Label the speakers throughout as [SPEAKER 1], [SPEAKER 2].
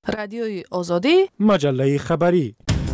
[SPEAKER 1] رادیوی آزادی،
[SPEAKER 2] مجله خبری.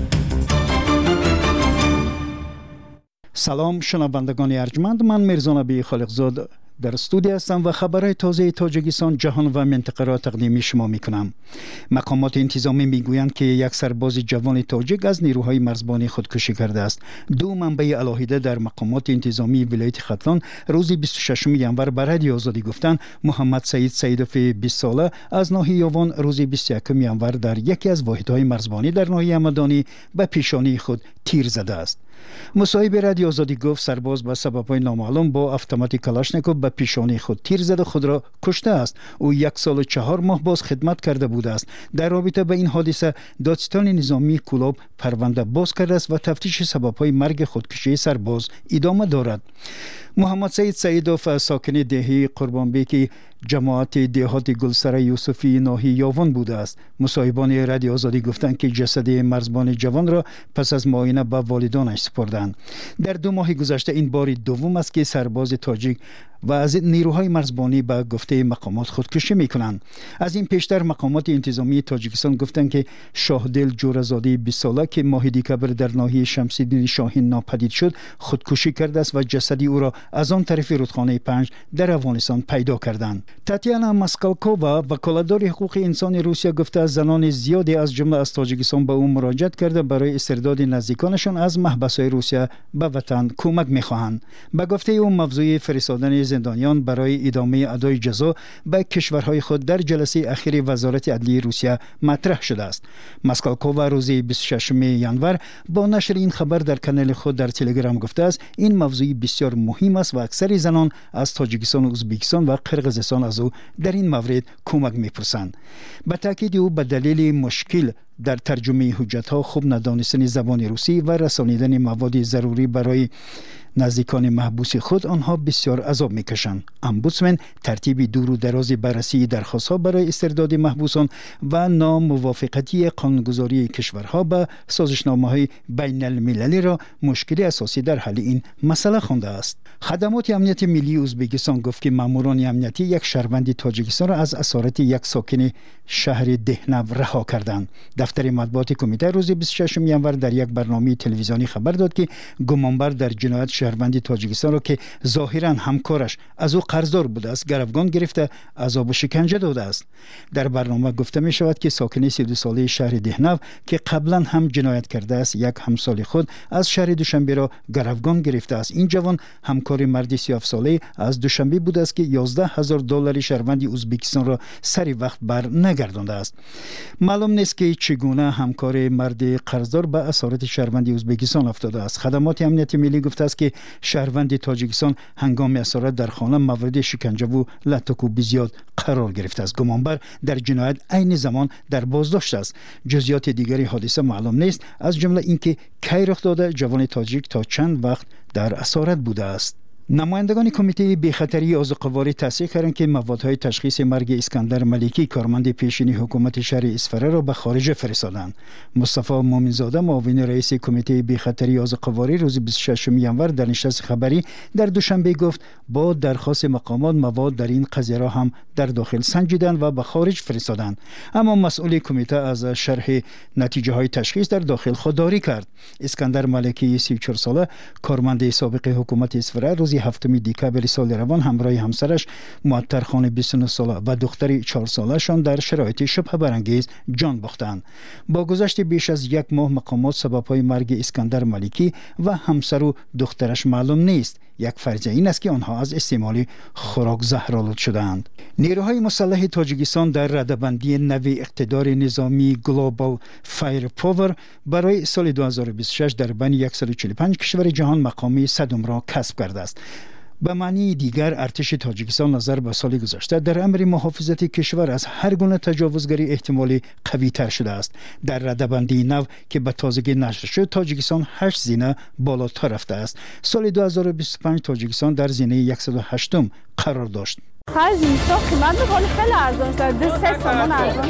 [SPEAKER 2] سلام شنوندگان ارجمند، من میرزا نبی خالقزاد در استودیو هستم و خبرهای تازه تاجیکستان، جهان و منطقه را تقدیم شما میکنم. مقامات انتظامی میگویند که یک سرباز جوان تاجیک از نیروهای مرزبانی خودکشی کرده است. دو منبع علاهیده در مقامات انتظامی ولایت ختلان روز 26 ژانویه به رادیو آزادی گفتند محمد سعید سیدوف 20 ساله از ناحیه یاوان روز 21 ژانویه در یکی از واحدهای مرزبانی در ناحیه همدانی به پیشانی خود تیر زده است. مصاحبه رادیو آزادی گفت سرباز به سبب‌های نامعلوم با اتومات کلاشنیکوف به پیشانی خود تیر زده خود را کشته است. او 1 سال و 4 ماه باز خدمت کرده بوده است. در رابطه با این حادثه دادستان نظامی کولاب پرونده باز کرده است و تفتیش سبب‌های مرگ خودکشی سرباز ادامه دارد. محمد سعید سیدوف ساکن دهه قربانبیک جماعت دهات گلسره یوسفی ناحیه یاوان بوده است. مصاحبان رادیو آزادی گفتند که جسد مرزبان جوان را پس از معاینه به والدانش سپردند. در 2 ماه گذشته این بار دوم است که سرباز تاجیک و از نیروهای مرزبانی به گفته مقامات خودکشی میکنند. از این پیشتر مقامات انتظامی تاجیکستان گفتند که شاهدل جورزاده 20 ساله که ماه دیکبر در ناحیه شمس‌الدین شاهین ناپدید شد خودکشی کرده است و جسدی او را از آن طرف رودخانه 5 در افغانستان پیدا کردند. تاتیانا ماسکالکووا وکالتدار حقوق انسان روسیه گفته است زنان زیادی از جمله از تاجیکستان به او مراجعت کرده برای استرداد نزدیکانشان از محبس‌های روسیه به وطن کمک می‌خواهند. به گفته او موضوع فرستادن زندانیان برای ادامه ادای جزا به کشورهای خود در جلسه اخیر وزارت عدلیه روسیه مطرح شده است. ماسکالکووا روز 26 ژانویه با نشر این خبر در کانال خود در تلگرام گفته است این موضوع بسیار مهم است و اکثر زنان از تاجیکستان و ازبکستان و قرقیزستان از او در این مورد کمک می‌پرسند. به تاکید او به دلیل مشکل در ترجمه حجت‌ها، خوب ندانستن زبان روسی و رسانیدن مواد ضروری برای نزدیکان محبوس خود آنها بسیار عذاب میکشند. امبودسمن ترتیب دور و دراز بررسی درخواست‌ها برای استرداد محبوسان و ناموافقتی قانونگذاری کشورها به سازشنامه‌های بین المللی را مشکل اساسی در حل این مسئله خوانده است. خدمات امنیت ملی ازبکستان گفت که ماموران امنیتی یک شهروند تاجیکستان را از اسارت یک ساکن شهر دهنو رها کردند. دفتر مطبوعات کمیته روز 26 ژانویه در یک برنامه تلویزیونی خبر داد که گمانبر در جنایت شهروند تاجیکستان را که ظاهراً همکارش از او قرضدار بوده است گروگان گرفته عذاب و شکنجه داده است. در برنامه گفته می شود که ساکن 32 ساله شهر دهنو که قبلا هم جنایت کرده است یک همسال خود از شهر دوشنبه را گروگان گرفته است. این جوان همکار مرد 37 ساله از دوشنبه بوده است که $11,000 شهروند ازبکستان را سری وقت بر نگردانده است. معلوم نیست که چگونه همکار مرد قرضدار به اسارت شهروند ازبکستان افتاده است. خدمات امنیت ملی گفته است که شهروند تاجیکستان هنگام اسارت در خانه مورد شکنجه و لطکوب زیاد قرار گرفته است. گمانبر در جنایت عین زمان در بازداشت است. جزئیات دیگری حادثه معلوم نیست، از جمله اینکه کی رخ داده، جوان تاجیک تا چند وقت در اسارت بوده است. نمایندگان کمیته بی‌خطری عضوقواری تصدیق کردند که موادهای تشخیص مرگ اسکندر ملکی کارمند پیشین حکومت شهر اصفهان را به خارج فرستادند. مصطفی مومنزاده معاون رئیس کمیته بی‌خطری عضوقواری روز 26 ژانویه در نشست خبری در دوشنبه گفت با درخواست مقامات مواد در این قضیه را هم در داخل سنجیدند و به خارج فرستادند. اما مسئول کمیته از شرح نتیجه های تشخیص در داخل خودداری کرد. اسکندر ملکی 34 ساله کارمند سابق حکومت اصفهان روز 7 دکبر سال روان همراه همسرش معطر خان 29 ساله و دختر 4 ساله‌شان در شرایط شبه برانگیز جان باختند. با گذشت بیش از 1 ماه مقامات سبب‌های مرگ اسکندر ملکی و همسر و دخترش معلوم نیست. یک فرضیه این است که آنها از استعمال خوراک زهرآلود شدند. نیروهای مسلح تاجیکستان در رده‌بندی نوی اقتدار نظامی گلوبال فایر پاور برای سال 2026 در بین 145 کشور جهان مقام 100 را کسب کرده است. به معنی دیگر ارتش تاجیکستان نظر به سال گذشته در امر محافظت کشور از هر گونه تجاوزگری احتمالی قوی تر شده است. در رده‌بندی نو که به تازگی نشر شد تاجیکستان 8 زینه بالاتر رفته است. سال 2025 تاجیکستان در زینه 108م قرار داشت.
[SPEAKER 3] خرج اینستا قیمت می‌کنه خیلی ارزان شد. 2-3 تومان ارزان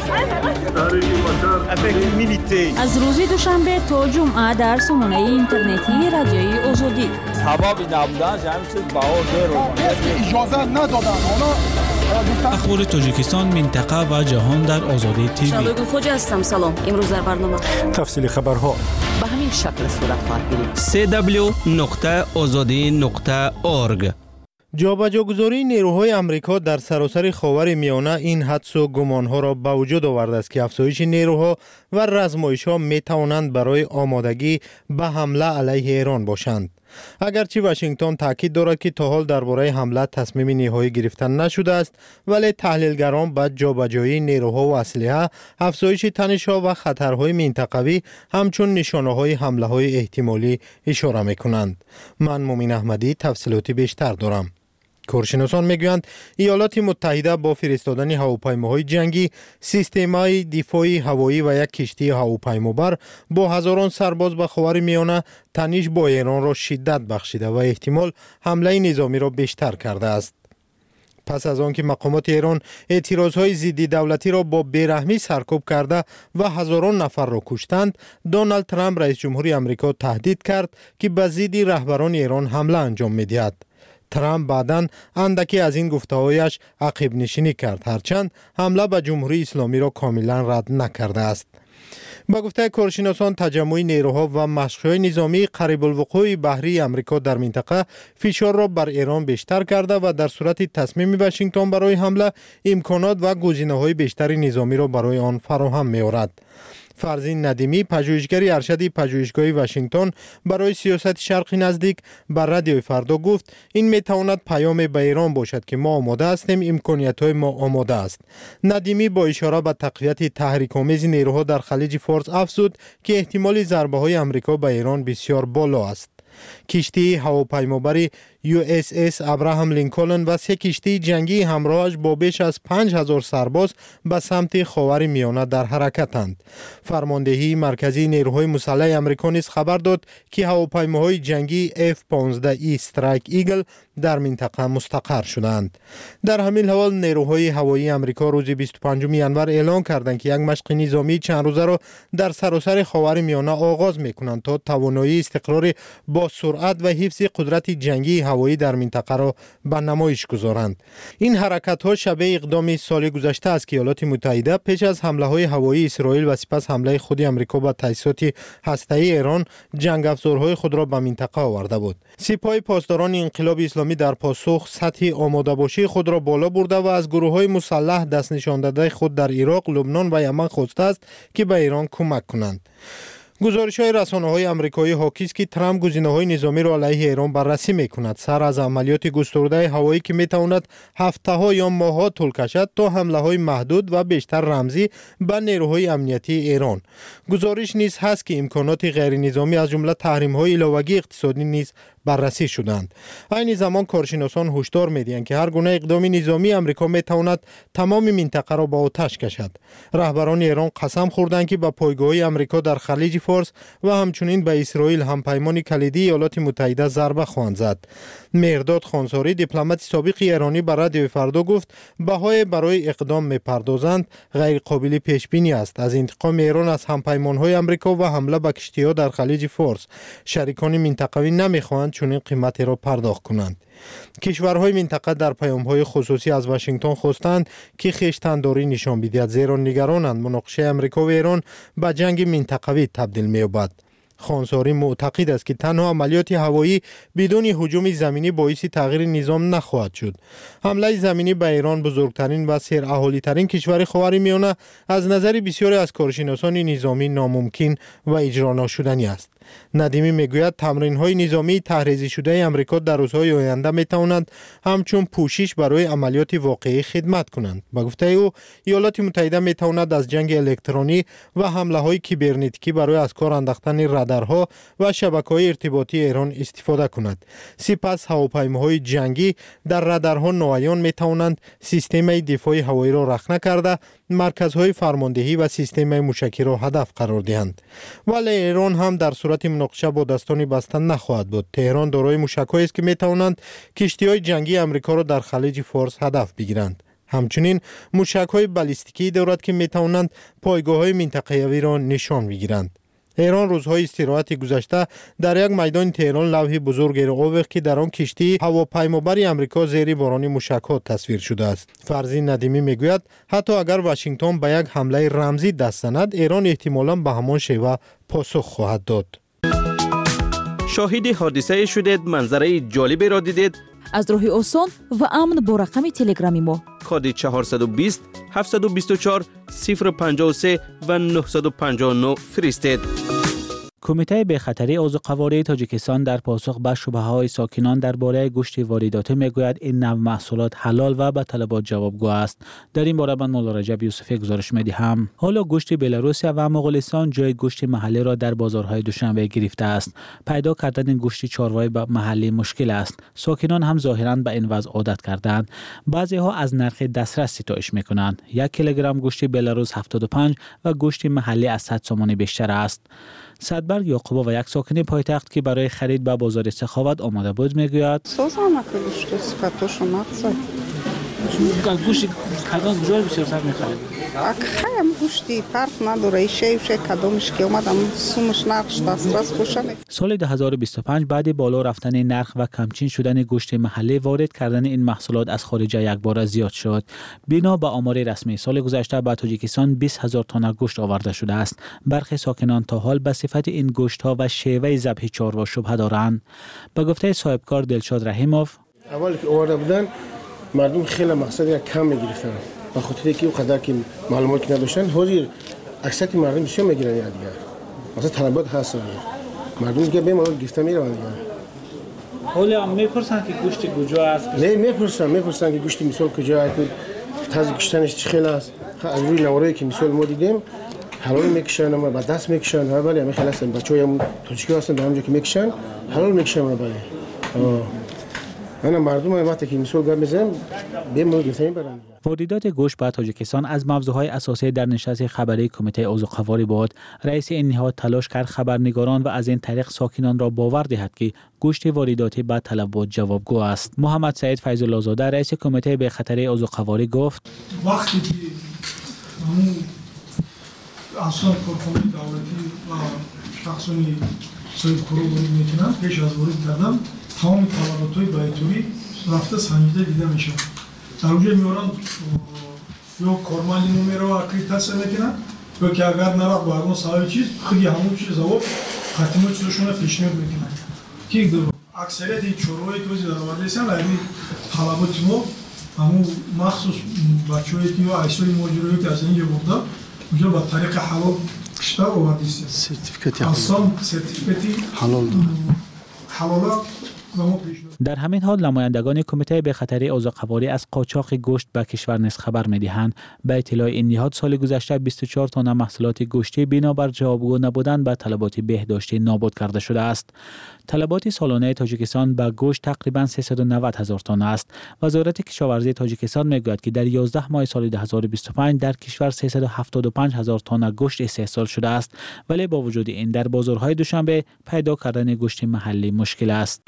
[SPEAKER 3] شد.
[SPEAKER 4] از روز دوشنبه تا جمعه در سامانه اینترنتی رادیوی آزادی.
[SPEAKER 5] سبب نبودن همین چیز بها زیر
[SPEAKER 6] اجازه ندادن. حالا
[SPEAKER 1] اخبار تاجیکستان، منطقه و جهان در آزادی تیوی.
[SPEAKER 5] شادو خوج هستم. سلام. امروز در برنامه
[SPEAKER 6] تفصیل خبرها
[SPEAKER 7] به همین شکل صورت خواهد گرفت.
[SPEAKER 8] www.azadi.org.
[SPEAKER 9] جابجاگذاری نیروهای آمریکا در سراسر خاور میانه این حدس و گمانها را به وجود آورده است که افزایش نیروها و رزمایش‌ها می‌توانند برای آمادگی به حمله علیه ایران باشند. اگرچه واشنگتن تاکید دارد که تا حال درباره حمله تصمیم نهایی گرفتن نشده است، ولی تحلیلگران به جابجایی نیروها و اسلحه، افزایش تنش‌ها و خطرهای منطقوی همچون نشانه‌های حمله‌های احتمالی اشاره می‌کنند. من مومن احمدی تفصیلاتی بیشتر دارم. کارشناسان میگویند ایالات متحده با فرستادن هواپیماهای جنگی، سیستم‌های دفاعی هوایی و یک کشتی هواپیمابر با هزاران سرباز به خاور میانه تنش با ایران را شدت بخشیده و احتمال حمله نظامی را بیشتر کرده است. پس از آنکه مقامات ایران اعتراضهای ضد دولتی را با بیرحمی سرکوب کرده و هزاران نفر را کشتند، دونالد ترامپ رئیس جمهوری آمریکا تهدید کرد که به ضد رهبران ایران حمله انجام می‌دهد. ترامپ بعداً اندکی از این گفته‌هایش عقب نشینی کرد، هرچند حمله به جمهوری اسلامی را کاملا رد نکرده است. با گفته کارشناسان، تجمع نیروها و مشق‌های نظامی قریب الوقوع بحری آمریکا در منطقه فشار را بر ایران بیشتر کرده و در صورت تصمیم واشنگتن برای حمله، امکانات و گزینه‌های بیشتر نظامی را برای آن فراهم می‌آورد. فرزین ندیمی، پژوهشگر ارشد پژوهشگاه واشنگتن برای سیاست شرق نزدیک، بر رادیوی فردا گفت این میتواند پیام به ایران باشد که ما آماده هستیم، امکانیت‌های ما آماده است. ندیمی با اشاره به تقویت تحریک‌آمیز نیروها در خلیج فارس افزود که احتمال ضربه‌های آمریکا به ایران بسیار بالا است. کشتی هواپیمابری USS ابراهام لینکلن و 3 کشتی جنگی همراهش با بیش از 5000 سرباز به سمت خاور میانه در حرکتند. فرماندهی مرکزی نیروهای مسلح آمریکا نیز خبر داد که هواپیماهای جنگی F-15E استرایک ایگل در منطقه مستقر شدند. در همین حال نیروهای هوایی آمریکا روز 25 ینور اعلام کردند که یک مشق نظامی چند روزه را در سراسر خاور میانه آغاز می‌کنند تا توانایی استقرار با سرعت و حفظ قدرت جنگی هوایی در منطقه را به نمایش گذارند. این حرکت‌ها شبیه اقدام سال گذشته است که ایالات متحده پیش از حمله‌های هوایی اسرائیل و سپس حمله خود آمریکا به تاسیسات هسته‌ای ایران جنگ افزارهای خود را به منطقه آورده بود. سپاه پاسداران انقلاب اسلامی در پاسخ سطح آماده باشی خود را بالا برده و از گروه‌های مسلح دست نشان داده خود در عراق، لبنان و یمن خواسته است که به ایران کمک کنند. گزارش‌های رسانه‌های آمریکایی حاکی است که ترامپ گزینه‌های نظامی را علیه ایران بررسی می‌کند، سر از عملیات گسترده هوایی که می‌تواند هفته‌ها یا ماه‌ها طول کشد تا حمله‌های محدود و بیشتر رمزی به نیروهای امنیتی ایران. گزارش نیز هست که امکانات غیر نظامی از جمله تحریم‌های علاوه‌ای اقتصادی نیز بررسی شدند. این زمان کارشناسان هشدار می‌دهند که هر گونه اقدام نظامی آمریکا می‌تواند تمام منطقه را به آتش کشد. رهبران ایران قسم خوردند که به پایگاه‌های آمریکا در خلیج فارس و همچنین به اسرائیل همپیمان کلیدی ایالات متحده ضربه خواهند زد. مهرداد خانساری، دیپلمات سابق ایرانی، بر رادیوی فردا گفت بهای برای اقدام می‌پردازند غیر قابل پیش بینی است. از انتقام ایران از همپیمان‌های آمریکا و حمله به کشتی‌ها در خلیج فارس، شریکان منطقوی نمی‌خواهند چون این قیمتی را پرداخت کنند. کشورهای منطقه در پیام‌های خصوصی از واشنگتن خواستند که خویشتن‌داری نشان بدهد، زیرا نگرانند مناقشه آمریکا و ایران به جنگ منطقوی تبدیل می‌یابد. خانساری معتقد است که تنها عملیات هوایی بدون هجوم زمینی باعث تغییر نظام نخواهد شد. حمله زمینی به ایران، بزرگترین و سراحالی‌ترین کشور خاور میانه، از نظر بسیاری از کارشناسان نظامی ناممکن و اجرا ناشدنی است. ندیمی میگوید تمرین‌های نظامی تحریزی شده آمریکا در روزهای آینده میتوانند همچون پوشش برای عملیات واقعی خدمت کنند. با گفته او، ایالات متحده میتواند از جنگ الکترونی و حمله‌های کیبرنتیکی برای از کار انداختن رادارها و شبکه‌های ارتباطی ایران استفاده کند. سپس هواپیماهای جنگی در رادارها نوعیان میتوانند سیستم دفاعی هوایی را رخنه کرده مرکزهای فرماندهی و سیستم موشکی را هدف قرار دهند. ولی ایران هم در صورت مناقشه با دستان بسته نخواهد بود. تهران دارای موشک‌هایی است که میتوانند کشتی‌های جنگی آمریکا را در خلیج فارس هدف بگیرند. همچنین موشک‌های بالیستیکی دارد که میتوانند پایگاه‌های منطقه‌ای را نشان بگیرند. ایران روزهای استراحت گذشته در یک میدان تهران لوح بزرگی را آویخت که در آن کشتی هواپیمابر آمریکا زیر باران موشک‌ها تصویر شده است. فرزین ندیمی میگوید حتی اگر واشنگتن به یک حمله رمزی دست زند، ایران احتمالاً به همان شیوه پاسخ خواهد داد.
[SPEAKER 6] شاهد حادثه شدید، منظره جالبی را دیدید؟
[SPEAKER 7] از راه آسان و امن با رقم تلگرامی ما
[SPEAKER 6] کد 420 724 053 و 959 فرستید.
[SPEAKER 1] کمیته به خطری عضوقواره تاجیکستان در پاسخ به شبهه‌های ساکنان درباره گوشت وارداتی میگوید این نوع محصولات حلال و به طلبات جوابگو است. در این باره من مولا رجب یوسفی گزارش می‌دهم. حالا گوشت بلاروسیا و مغولستان جای گوشت محلی را در بازارهای دوشنبه گرفته است. پیدا کردن گوشت چاروائی به محلی مشکل است. ساکنان هم ظاهراً به این وضع عادت کردند. بعضی‌ها از نرخ دسترس ستایش می‌کنند. 1 کیلوگرم گوشت بلاروس 75 و گوشت محلی از 100 سوم بیشتر است. صدبرگ یعقوبا و یک ساکن پایتخت که برای خرید به بازار سخاوت آمده بود میگوید گوشت کدام جای بسیار میخرید؟
[SPEAKER 8] خیلی گوشتی فرق نداره، شیوش کدامش که اومدم سومش نرخش دسترس خوشنه.
[SPEAKER 1] سال 2025 بعد بالا رفتن نرخ و کمچین شدن گوشت محلی، وارد کردن این محصولات از خارج یک بار زیاد شد. بنا به آمار رسمی سال گذشته به تاجیکستان 20,000 تن گوشت آورده شده است. برخی ساکنان تا حال به صفت این گوشت ها و شیوه ذبح چاروا شبهه دارند. به گفته صاحبکار دلشاد رحیموف،
[SPEAKER 10] اول که آورده بودن مردم خیلی مقصد کم میگرفتن، به خاطر که اون قدر که معلوماتی نداشتن. حاضر اکثر مردم بسیار میگیرن دیگه، مثلا طلبات هست مردم دیگه به مال گرفته میرن دیگه.
[SPEAKER 1] حالا میپرسن که گوشت کجا است؟
[SPEAKER 10] نه میپرسن که گوشت مثال کجا است، تازه گشتنش چه خیلی است. از روی نوارایی که مثال ما دیدیم حلال میکشن، اما با دست میکشن. ها ولی همه خیلی هستن بچه‌ها تاجیکی هستن در اونجا که میکشن حلال میکشن. ولی مردم وقتی که مثال گرم میزنم به مورد گفتنی برن.
[SPEAKER 1] واردات گوشت به تاجیکستان از موضوعهای اساسی در نشست خبری کمیته عضوقواری بود. رئیس این نهاد تلاش کرد خبرنگاران و از این طریق ساکنان را باور دهد که گوشت وارداتی به طلبات جوابگو است. محمد سعید فیض الله زاده رئیس کمیته به خطری عضوقواری گفت
[SPEAKER 11] وقتی که همون اصلا کارخانه دولتی و شخصانی صاحب کارو میکنن پیش از ورود کردن تمام طلبات‌های بایتوری رفته سنجیده دیده میشه. در اونجا میارن یا کارمند نمیره و اکریدیتاسیون میکنن یا که اگر نرفت با اون صاحب چیز خیلی همون چیز و خاتمه چیزشون پیشنهاد میکنن که اکثریت این چوروی که وزیر درآورده هستن یعنی طلبات ما همون مخصوص بچه‌ای که یا ایسای ماجرایی که از اینجا برده اونجا با طریق حلال کشته آورده است. سرتیفیکاتی اصلا سرتیفیکاتی حلالا
[SPEAKER 1] در همین حال نمایندگان کمیته به خطری عضوقواری از قاچاق گوشت به کشور نیز خبر می‌دهند. به اطلاع این نهاد سال گذشته 24 تن محصولات گوشتی بنابر جوابگو نبودن به طلبات بهداشتی نابود کرده شده است. طلبات سالانه تاجیکستان به گوشت تقریباً 390,000 تن است. وزارت کشاورزی تاجیکستان میگوید که در 11 ماه سال 2025 در کشور 375,000 تن گوشت استحصال شده است، ولی با وجود این در بازارهای دوشنبه پیدا کردن گوشت محلی مشکل است.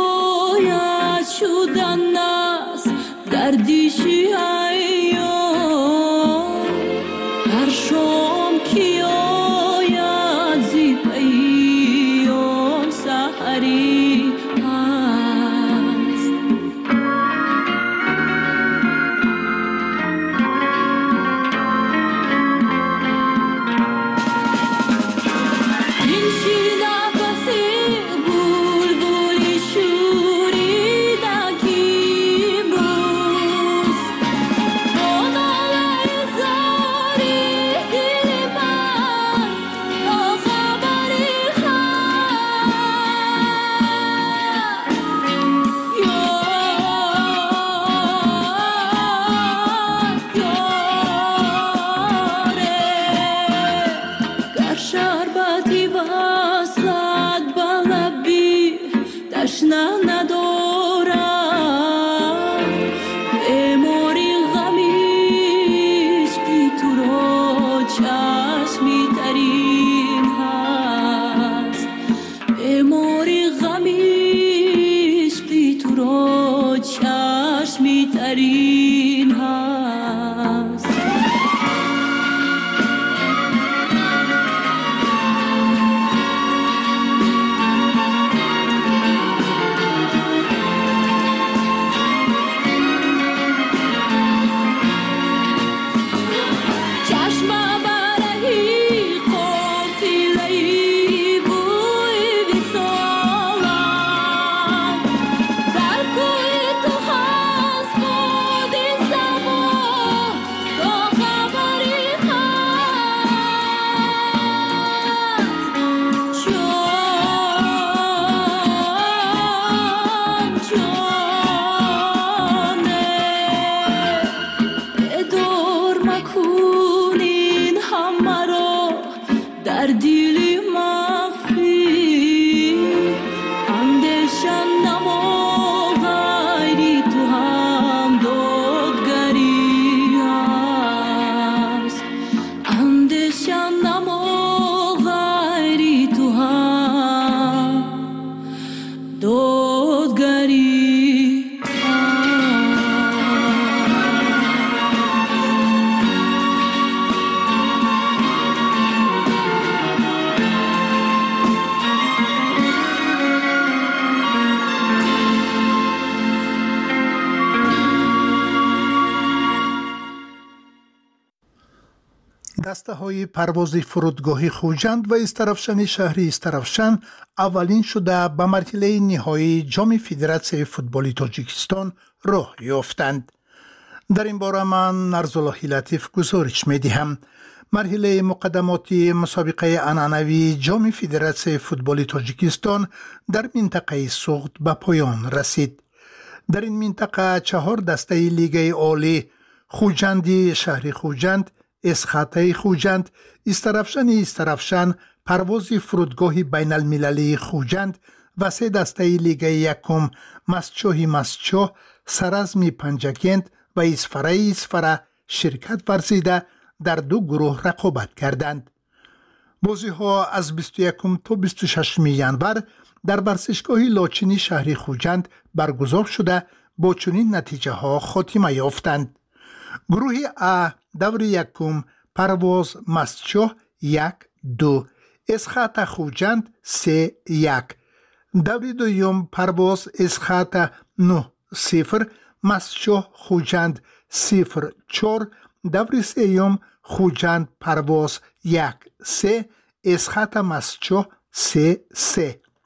[SPEAKER 12] شدن است گردشی هیو بهترین هست.
[SPEAKER 13] دسته‌های پرواز فرودگاهی خوجند و استرافشن شهری استرافشن اولین شده به مرحله نهایی جام فدراسیون فوتبال تاجیکستان راه یافتند. در این باره من نرزالله لطیف گزارش می‌دهم. مرحله مقدماتی مسابقه عنعنوی جام فدراسیون فوتبال تاجیکستان در منطقه سوخت به پایان رسید. در این منطقه 4 دسته لیگ عالی خوجندی شهری خوجند، اسخاته خوجند، استرافشن، پرواز فرودگاه بین المللی خوجند و 3 دسته لیگ یکم مسچوه، سرازمی پنجکند و اسفره شرکت ورزیده در 2 گروه رقابت کردند. بازی ها از 21 تا 26 ینور در ورزشگاه لاچینی شهری خوجند برگزار شده با چنین نتیجه ها خاتمه یافتند. گروه A دور یکم پرواز مسچوه 1-2، اسخاته خوجند 3-1. دور دوم پرواز اسخاته 9-0، مسچوه خوجند 0-4. دور سوم خوجند پرواز 1-3، اسخاته مسچوه 3-3.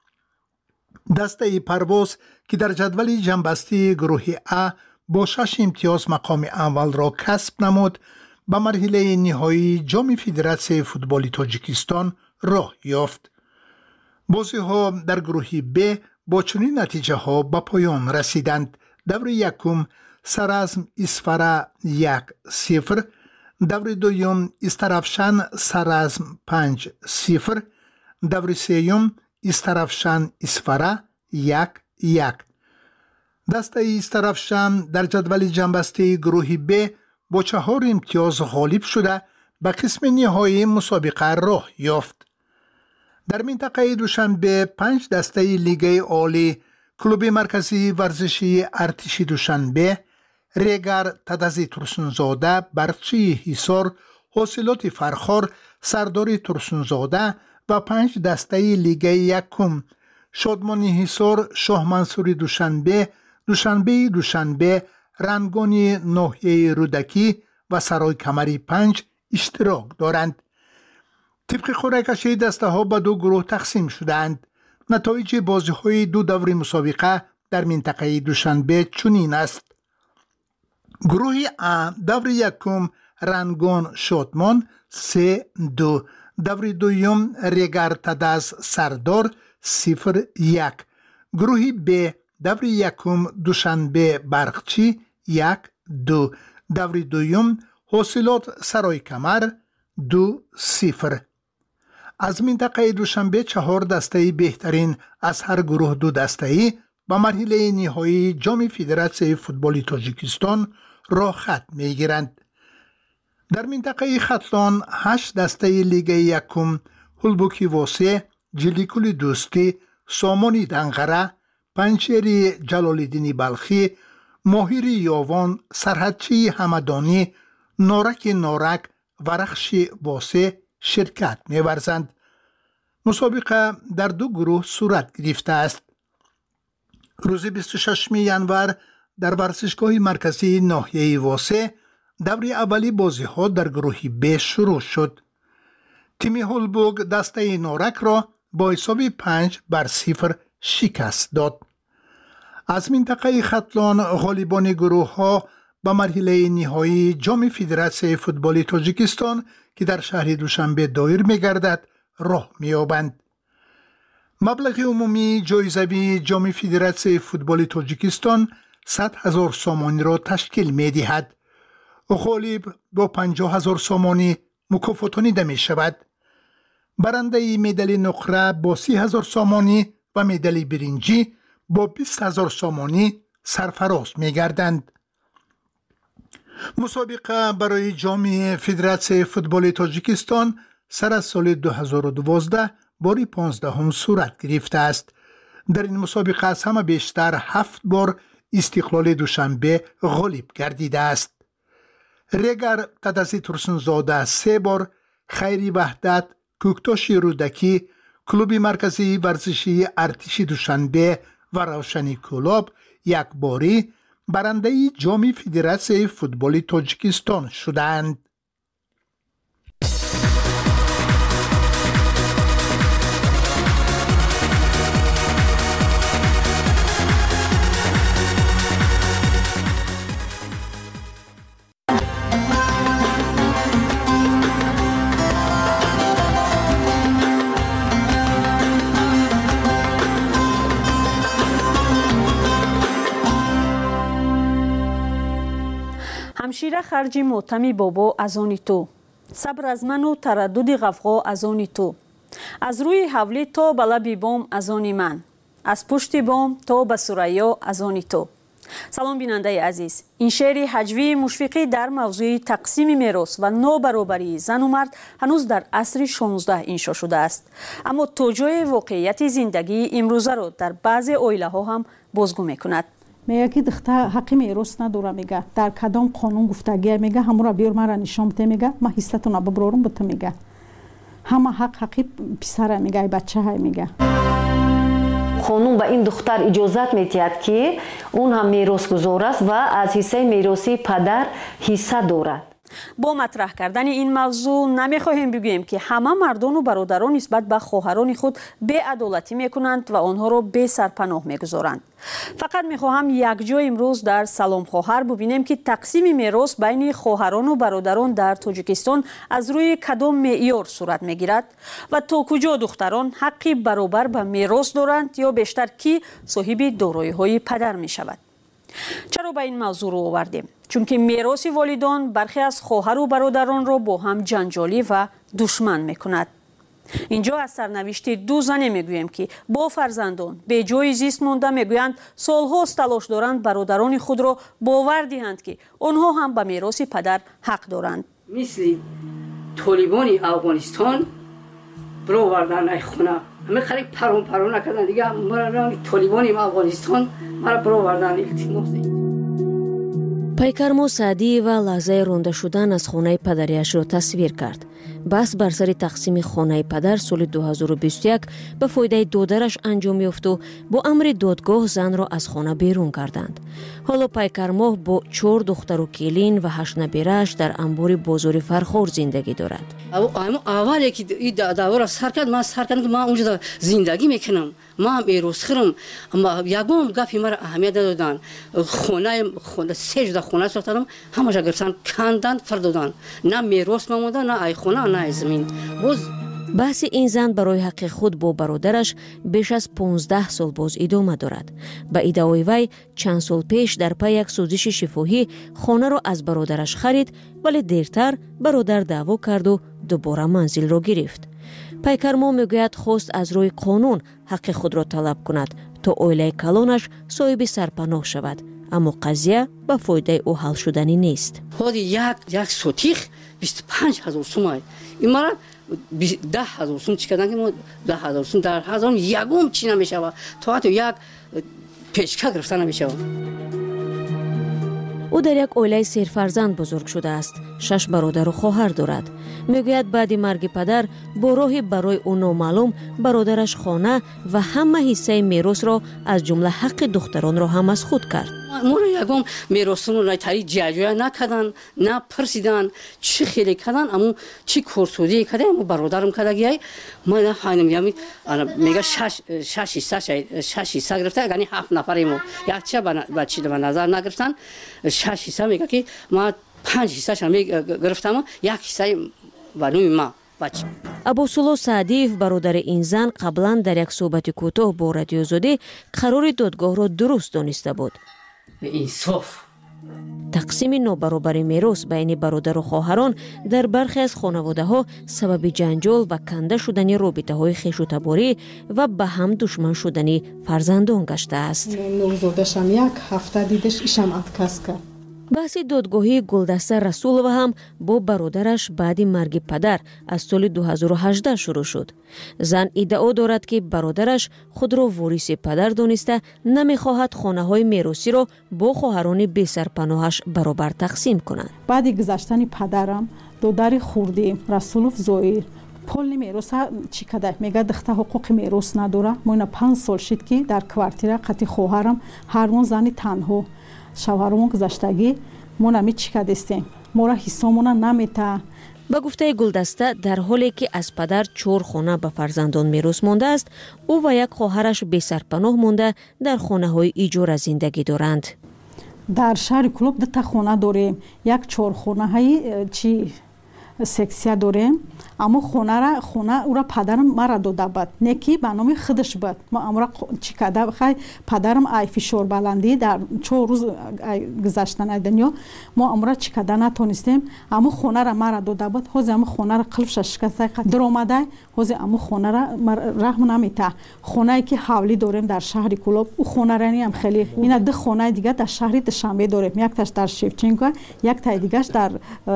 [SPEAKER 13] دسته پرواز که در جدول جنبستی گروه A با 6 امتیاز مقام اول را کسب نمود به مرحله نهایی جام فدراسیون فوتبال تاجیکستان راه یافت. بازی ها در گروه B با چنین نتیجه ها به پایان رسیدند. دور یکم سرازم اسفره 1-0، دور دوم استرافشن سرازم 5-0، دور سوم استرافشن اسفره 1-1. دسته استرافشن در جدول جنبسته گروه B با 4 امتیاز غالب شده به قسم نهایی مسابقه راه یافت. در منطقه دوشنبه 5 دسته لیگ عالی کلوب مرکزی ورزشی ارتش دوشنبه، ریگر تدازی ترسونزاده، برچی حصار، حاصلات فرخار، سرداری ترسونزاده و 5 دسته لیگ یکم شادمانی حصار، شاه منصوری دوشنبه، رنگانی ناحیه رودکی و سرای کمری 5 اشتراک دارند. طبق قرعه‌کشی دسته ها به 2 گروه تقسیم شدند. نتایج بازی های 2 دور مسابقه در منطقه دوشنبه چنین است. گروه A دور یکم رنگان شادمان 3-2، دور دوم ریگر تداز سردار 0-1. گروه B دور یکم دوشنبه برقچی 1-2، دور دوم حاصلات سرای کمر 2-0. از منطقه دوشنبه 4 دسته بهترین از هر گروه 2 دسته‌ای به مرحله نهایی جام فدراسیون فوتبال تاجیکستان راه خط می‌گیرند. در منطقه خطلان 8 دسته لیگ یکم هلبوکی واسه، جلیکولی دوستی، سامانی دنغره، پنچری جلال‌الدین بلخی، ماهر یاوان، سرحدچی همدانی، نارک و رخش باسه شرکت می‌ورزند. مسابقه در 2 گروه صورت گرفته است. روز 26 ینور در ورزشگاه مرکزی ناحیه واسه دوره اولی بازی‌ها در گروه ب شروع شد. تیم هولبورگ دسته نارک را با حساب 5-0 شکست داد. از منطقه ختلان غالبان گروه ها به مرحله نهایی جام فدراسیون فوتبال تاجیکستان که در شهر دوشنبه دایر می‌گردد راه می‌یابند. مبلغ عمومی جایزه‌ی جام فدراسیون فوتبال تاجیکستان 100,000 سامانی را تشکیل می‌دهد. غالب با 50,000 سامانی مکافاتانیده می‌شود. برنده مدال نقره با 30,000 سامانی و مدال برنجی با 20,000 سامانی سرفراز می‌گردند. مسابقه برای جام فدراسیون فوتبال تاجیکستان سر از سال 2012 باری 15 صورت گرفته است. در این مسابقه از همه بیشتر 7 بار استقلال دوشنبه غالب گردیده است. رگر قدسی ترسنزاده 3 بار، خیری وحدت، کوکتاش رودکی، کلوب مرکزی ورزشی ارتش دوشنبه و روشنی کلاب 1 باری برنده جام فدراسیون فوتبال تاجیکستان شدند.
[SPEAKER 14] همشیره خرجی موتمی بابا از آنی تو، صبر از من و تردد غفغا از آنی تو، از روی حولی تا به لب بام از آنی من، از پشت بام تا به ثریا از آنی تو. سلام بیننده عزیز، این شعر هجوی مشفقی در موضوع تقسیم میراث و نابرابری زن و مرد هنوز در عصر 16 انشا شده است، اما توجیه واقعیت زندگی امروزه را در بعض عائله ها هم بازگو میکند.
[SPEAKER 15] میگه که دختر حقی میراث نداره، میگه در کدام قانون گفتگی، میگه همون را بیار مرا نشان بده، میگه من حصتون رو ببرم به تو، میگه همه حقی پسر، میگه بچه های، میگه
[SPEAKER 16] قانون به این دختر اجازت میدهد که اون هم میراث گزار است و از حصه میراثی پدر حصه دارد.
[SPEAKER 14] با مطرح کردن این موضوع نمیخواهیم بگوییم که همه مردان و برادران نسبت به خواهران خود بی‌عدالتی میکنند و آنها را بی سرپناه میگذارند. فقط میخواهم یک جای امروز در سلام خواهر ببینیم که تقسیم میراث بین خواهران و برادران در تاجیکستان از روی کدام معیار صورت میگیرد و تا کجا دختران حقی برابر به میراث دارند یا بیشتر کی صاحب دارایی‌های پدر میشود. چرا به این موضوع رو آوردیم؟ چون که میراث والدان برخی از خواهر و برادران را با هم جنجالی و دشمن میکند. اینجا از سرنوشت 2 زن میگوییم که با فرزندان به جای زیست مانده، میگویند سالهاست تلاش دارند برادران خود را باور دهند که آنها هم به میراث پدر حق دارند.
[SPEAKER 17] مثل طالبان افغانستان برآوردن ای خونه، همه خیلی پرون نکردن دیگه. مرا طالبان افغانستان مرا برآوردن التماس.
[SPEAKER 18] пайкармо саъдӣ ва лаҳзаи ронда шудан аз хонаи падариашро тасвир кард. баҳс бар сари тақсими хонаи падар соли 2021 ба фоидаи додараш анҷом ёфту бо амри додгоҳ занро аз хона берун карданд. ҳоло пайкармоҳ бо 4 духтару келин ва 8 набирааш дар анбори бозори Фархор зиндагӣ дорад.
[SPEAKER 17] аввале ки ин давора сар кард, ман сар кардам ки ман унҷо зиндагӣ мекунам, ман меросхӯрам. ягон гапи мара аҳамият надоданд. хона 3 ҷуда хона сохтадам, ҳамаша гирифтан канданд, фардоданд. на мерос мамонда, на ай хона, на ай замин. боз
[SPEAKER 18] баҳси ин зан барои ҳаққи худ бо бародараш беш аз 15 сол боз идома дорад. ба иддаои вай чанд сол пеш дар пай як сӯзиши шифоҳӣ хонаро аз бародараш харид, вале дертар бародар даъво карду дубора манзилро гирифт. пайкармо мегӯяд хост аз рӯи қонун ҳаққи худро талаб кунад то оилаи калонаш соҳиби сарпаноҳ шавад, аммо қазия ба фоидаи ӯ ҳал шуданӣ нест.
[SPEAKER 17] ҳоди як сотих 25,000 сум ай. ин мара 10,000 сум чӣ кардан ки мо 10,000 сум дар ҳазон ягон чӣ намешавад, то ҳатто як печка гирифта намешавад.
[SPEAKER 18] او در یک oilaи سرفرزند بزرگ شده است. 6 برادر و خواهر دارد. میگوید بعد مرگ پدر با راهی برای او نامعلوم برادرش خانه و همه حصه میراث را از جمله حق دختران را هم از خود کرد.
[SPEAKER 17] مورا یگم میراثون را تری جاجویا نکردن، نه پرسیدن، چی خیلی کردن، اما چی کورسودی کردن، اما برادرم کردگی من خانم یامی میگه شش حصه گرفته، یعنی 7 نفریم. یک چه بچه به نظر نگرفتن، 6 حصه میگه که ما 5 حصه شم گرفتم، یک حصه بانوی ما.
[SPEAKER 18] ابوسولو سعدیف برادر این زن قبلا در یک صحبت کوتاه با رادیو زاده قرار دادگاه را درست دانسته بود.
[SPEAKER 17] انصاف
[SPEAKER 18] تقسیم نابرابر میراث بین برادر و خواهران در برخی از خانواده‌ها سبب جنجال و کنده شدن رابطه‌های خویش و تباری و به هم دشمن شدن فرزندان گشته است.
[SPEAKER 15] نورزادشم یک هفته دیدش ایشم اتکاس کرد.
[SPEAKER 18] بحث دادگاهی گلدسته رسولова هم با برادرش بعد مرگ پدر از سال 2018 شروع شد. زن ادعا دارد که برادرش خود را وارث پدر دانسته نمیخواهد خانه‌های میراثی را با خواهران بی سرپناهش برابر تقسیم کنند.
[SPEAKER 15] بعد گذشتن پدرم دوداری خوردی رسولوف زویر پول میراث چی کده میگه دختر حقوق میراث نداره. ما 5 سال شد که در کوارتیر قتی خواهرم هرمون زنی تنها شوهرمون گذشتگی ما نمی چی کدستیم ما را حسامون نمیته.
[SPEAKER 18] با گفته گلدسته در حالی که از پدر 4 خانه به فرزندان میراث مانده است، او و یک خواهرش بی سرپناه مانده در خانه های ایجار زندگی دارند.
[SPEAKER 15] در شهر کلوب 2 تا خانه داریم، یک 4 خانه های چی سکسیا داریم، اما خونه او را پدرم مرا داده بود، نکی به نام خودش بود. ما امرا چی کده بخوای پدرم ای فشار بلندی در 4 روز گذشتن دنیا ما امرا چی کده نتونستیم، اما خونه را مرا داده بود. حوز اما خونه را قلبش شکسته در اومده، حوز اما خونه را رحم نمیته. خونه که حولی داریم در شهر کلوب او خونه رانی هم خیلی اینا 2 خانه دیگه در شهر دوشنبه داریم، یک تاش در شیفچینکو، یک تا دیگهش در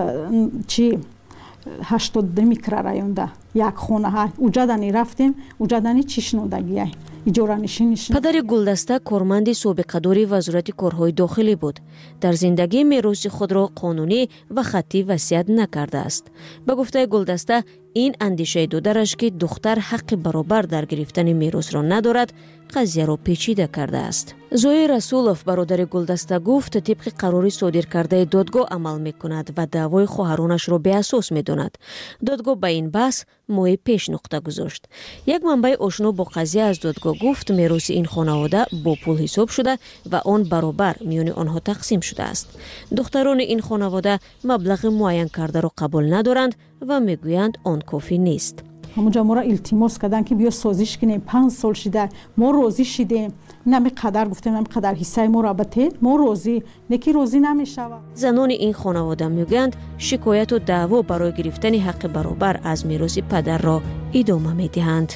[SPEAKER 15] چی 82 میکرورایون ده یک خونه ها اوجا دنی رفتیم، اوجا دنی چشنودگی اجاره نشینش.
[SPEAKER 18] پدر گلدسته کارمند سابقه‌دار وزارت کارهای داخلی بود. در زندگی میراث خود را قانونی و خطی وصیت نکرده است. به گفته گلدسته این اندیشه دودرش که دختر حق برابر در گرفتن میراث را ندارد قضیه را پیچیده کرده است. زوی رسولوف برادر گلدسته گفت طبق قرار صادر کرده دادگاه عمل میکند و دعوای خواهرانش را به اساس میداند. دادگاه به این بحث ماه پیش نقطه گذاشت. یک منبع آشنا با قضیه از دادگاه گفت میراث این خانواده با پول حساب شده و آن برابر میان آنها تقسیم شده است. دختران این خانواده مبلغ معین کرده را قبول ندارند و میگویند آن کافی نیست.
[SPEAKER 15] همونجا ما را التماس کردن که بیا سازش کنیم، 5 سال شده ما راضی شدیم، نمی قدر گفتیم نمی قدر حصه ما را بده ما راضی نکی راضی نمیشود.
[SPEAKER 18] زنان این خانواده میگویند شکایت و دعوا برای گرفتن حق برابر از میراث پدر را ادامه میدهند.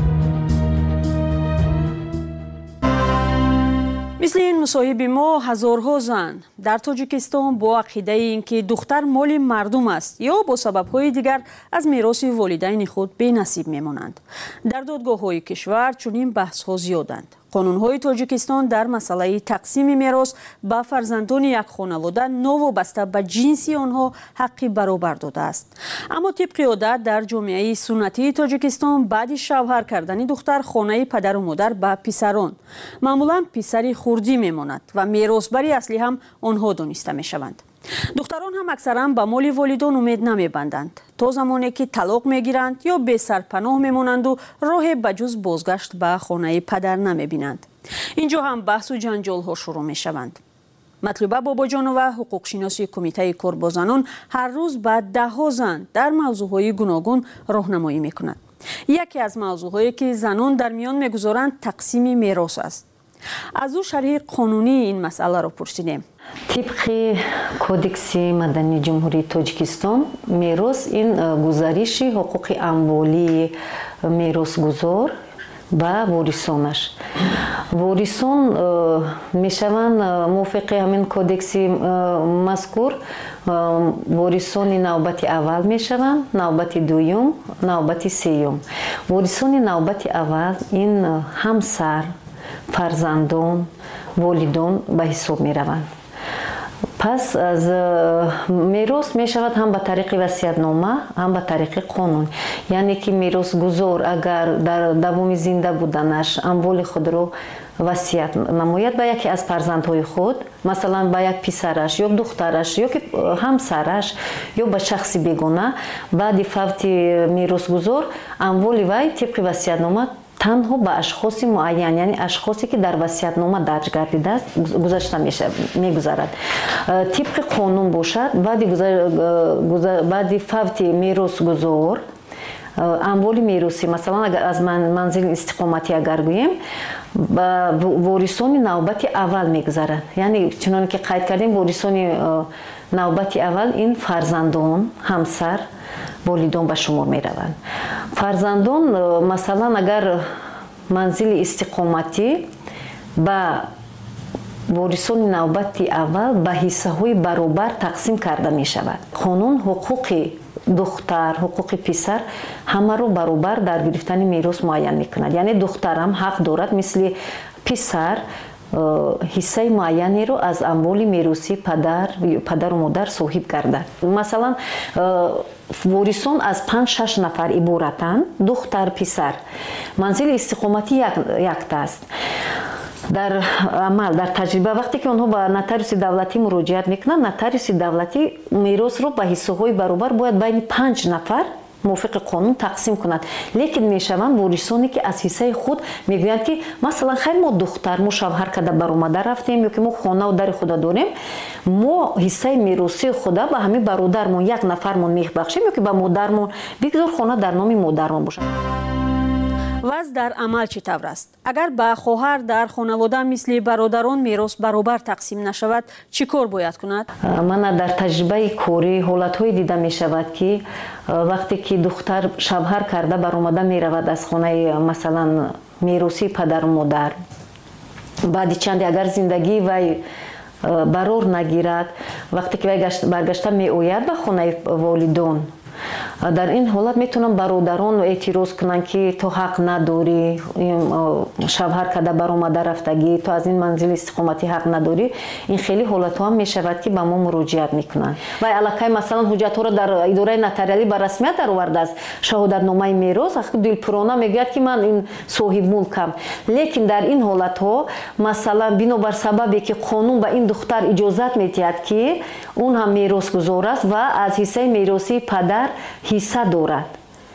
[SPEAKER 14] مثل این مصاحب ما هزارها زن در تاجیکستان با عقیده اینکه دختر مال مردم است یا با سبب‌های دیگر از میراث والدین خود بی نصیب میمانند. در دادگاه‌های کشور چنین بحث‌ها زیادند. قانون‌های تاجیکستان در مسئله تقسیم میراث به فرزندان یک خانواده نوابسته به جنس آنها حقی برابر داده است. اما طبق عادت در جامعه سنتی تاجیکستان بعد شوهر کردن دختر خانه پدر و مادر به پسران معمولا پسری خردی میماند و میراثبری اصلی هم آنها دانسته میشوند. دختران هم اکثرا به مال والدان امید نمیبندند تا زمانی که طلاق میگیرند یا به سرپناه میمانند و راه بجز بازگشت به خانه پدر نمیبینند. اینجا هم بحث و جنجال ها شروع میشوند. مطلوبه باباجانوه حقوق شناسی کمیته کار با زنان هر روز به 10 زن در موضوعهای گوناگون راهنمایی میکند. یکی از موضوعهایی که زنان در میان میگذارند تقسیم میراث است. از او شرح قانونی این مسئله را پرسیدیم.
[SPEAKER 16] طبق کودکس مدنی جمهوری تاجیکستان میراث این گزارش حقوق اموالی میراثگزار با وارثانش. وارثان میشوند موافق همین کودکس مذکور وارثان نوبت اول میشوند، نوبت دوم، نوبت سوم. وارثان نوبت اول این همسر، فرزندان، والدان به حساب می روند. پس از میراث می شود هم به طریق وصیت‌نامه هم به طریق قانون. یعنی که میراث‌گذار اگر در دوام زنده بودنش اموال خود رو وصیت نماید به یکی از فرزندهای خود، مثلا به یک پسرش یا دخترش یا همسرش یا به شخصی بیگانه، بعد فوت میراث‌گذار اموال وی طبق وصیت‌نامه تنها به اشخاص معین، یعنی اشخاصی که در وصیت‌نامه درج گردیده است گذاشته می‌گذرد. طبق قانون باشد بعد فوت میراث‌گذار اموال میراثی، مثلا اگر از منزل استقامتی اگر گوییم با وارثان نوبت اول می‌گذرد. یعنی چنانکه که قید کردیم وارثان نوبت اول این فرزندان، همسر، والدان به شما می‌روند. فرزندان مثلا اگر منزل استقامتی با وارثان نوبت اول به حصه‌های برابر تقسیم کرده می‌شود. قانون حقوق دختر، حقوق پسر همه رو برابر در گرفتن میراث معین می‌کند. یعنی دختر هم حق دارد مثل پسر حصه معینی رو از اموال میراثی پدر و مادر صاحب گردد. مثلا وارثان از 5-6 نفر عبارتند، دختر پسر. منزل استقامتی یک است. در عمل، در تجربه وقتی که اونها به نotarius دولتی مراجعت میکنن، نotarius دولتی میراث رو به حصه‌های برابر باید بین 5 نفر موافق قانون تقسیم کند. لیکن میشوند وارثانی که از حصه خود میگویند که مثلا خیر ما دختر ما شوهر کرده برآمده رفتیم یا که ما خانه و در خود داریم، ما حصه میراثی خود به همین برادرمون یک نفرمون میبخشیم یا که به مادرمون بگذار خانه در نام مادرمون باشه.
[SPEAKER 14] وضع در عمل چطور است؟ اگر به خواهر در خانواده مثل برادران میراث برابر تقسیم نشود چی کار باید کند؟
[SPEAKER 16] من در تجربه کاری حالت‌های دیده می شود که وقتی که دختر شوهر کرده برآمده می رود از خانه مثلا میراثی پدر و مادر، بعد چند اگر زندگی وی برار نگیرد، وقتی که وی برگشته می آید به خانه والدان، در این حالت میتونم برادران اعتراض کنن که تو حق نداری، شوهر کرده برآمده رفتگی، تو از این منزل استقامتی حق نداری. این خیلی حالت ها هم میشود که به ما مراجعت میکنن و علاقه مثلا حجت ها را در اداره نتاریالی به رسمیت در آورده است، شهادت نامه میراث، دلپرانه میگه که من این صاحب ملکم. لیکن در این حالت ها مثلا بنابر سببی که قانون به این دختر اجازت میدهد که اون هم میراث گذار است و از حصه میراثی پدر حصه دارد،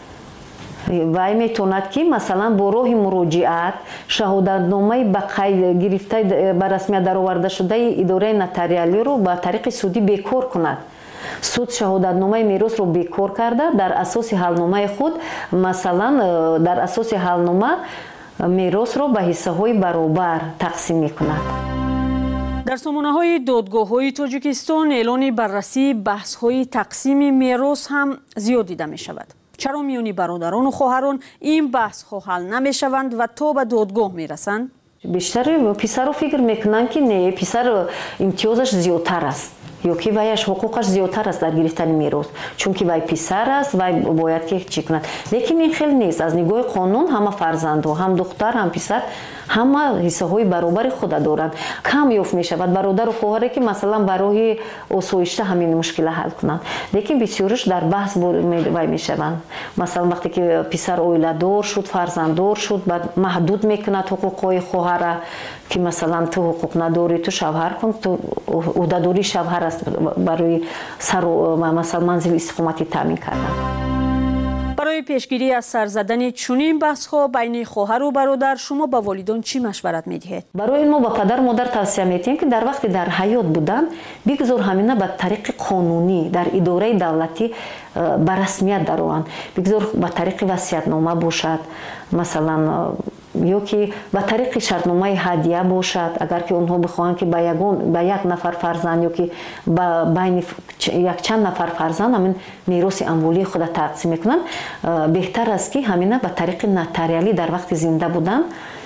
[SPEAKER 16] وی میتوند که مثلا با راه مراجعت شهادتنامه به قید گرفته به رسمیت در آورده شده اداره نتاریالی رو به طریق سودی بیکار کند. سود شهادتنامه میراث رو بیکار کرده، در اساس حلنامه خود مثلا در اساس حلنامه میراث رو به حصه های برابر تقسیم میکند.
[SPEAKER 14] در سامانه‌های دادگاه‌های تاجیکستان اعلان بررسی بحث‌های تقسیم میراث هم زیاد دیده می‌شود. چرا میان برادران و خواهران این بحث‌ها حل نمی‌شوند و تا به دادگاه می‌رسند؟
[SPEAKER 16] بیشتر پسر رو فکر میکنن که نه، پسر امتیازش زیادتر است یا که ویش حقوقش زیادتر است در گرفتن میراث، چون که وی پسر است و باید که چی کند. لیکن این خیلی نیست. از نگاه قانون همه فرزندها، هم دختر هم پسر، همه حصه های برابر خود دارند. کم یافت می شود برادر و خواهری که مثلا برای آسایش همین مشکل حل کنند، لیکن بسیارش در بحث وی می شوند. مثلا وقتی که پسر اویله دار شد، فرزنددار شد، بعد محدود میکند حقوقهای خواهر که مثلا تو حقوق نداری، تو شوهر کن، تو عهده‌داری شوهر است برای سر مثلا منزل استقامتی تامین کردن.
[SPEAKER 14] برای پیشگیری از سر زدن چنین بحث‌ها بین خواهر و برادر شما به والدان چی مشورت می‌دهید؟
[SPEAKER 16] برای ما با پدر و مادر توصیه می‌کنیم که در وقتی در حیات بودن بگذار همینه به طریق قانونی در اداره دولتی به رسمیت درآیند. بگذار به طریق وصیت‌نامه باشد، مثلا یا که به طریق شرطنامه هدیه باشد، اگر که اونها بخواهند که به یک نفر فرزند یا که بین یک چند نفر فرزند همین میراث اموالی خود تقسیم میکنن، بهتر است که همینه به طریق نتاریالی در وقت زنده بودن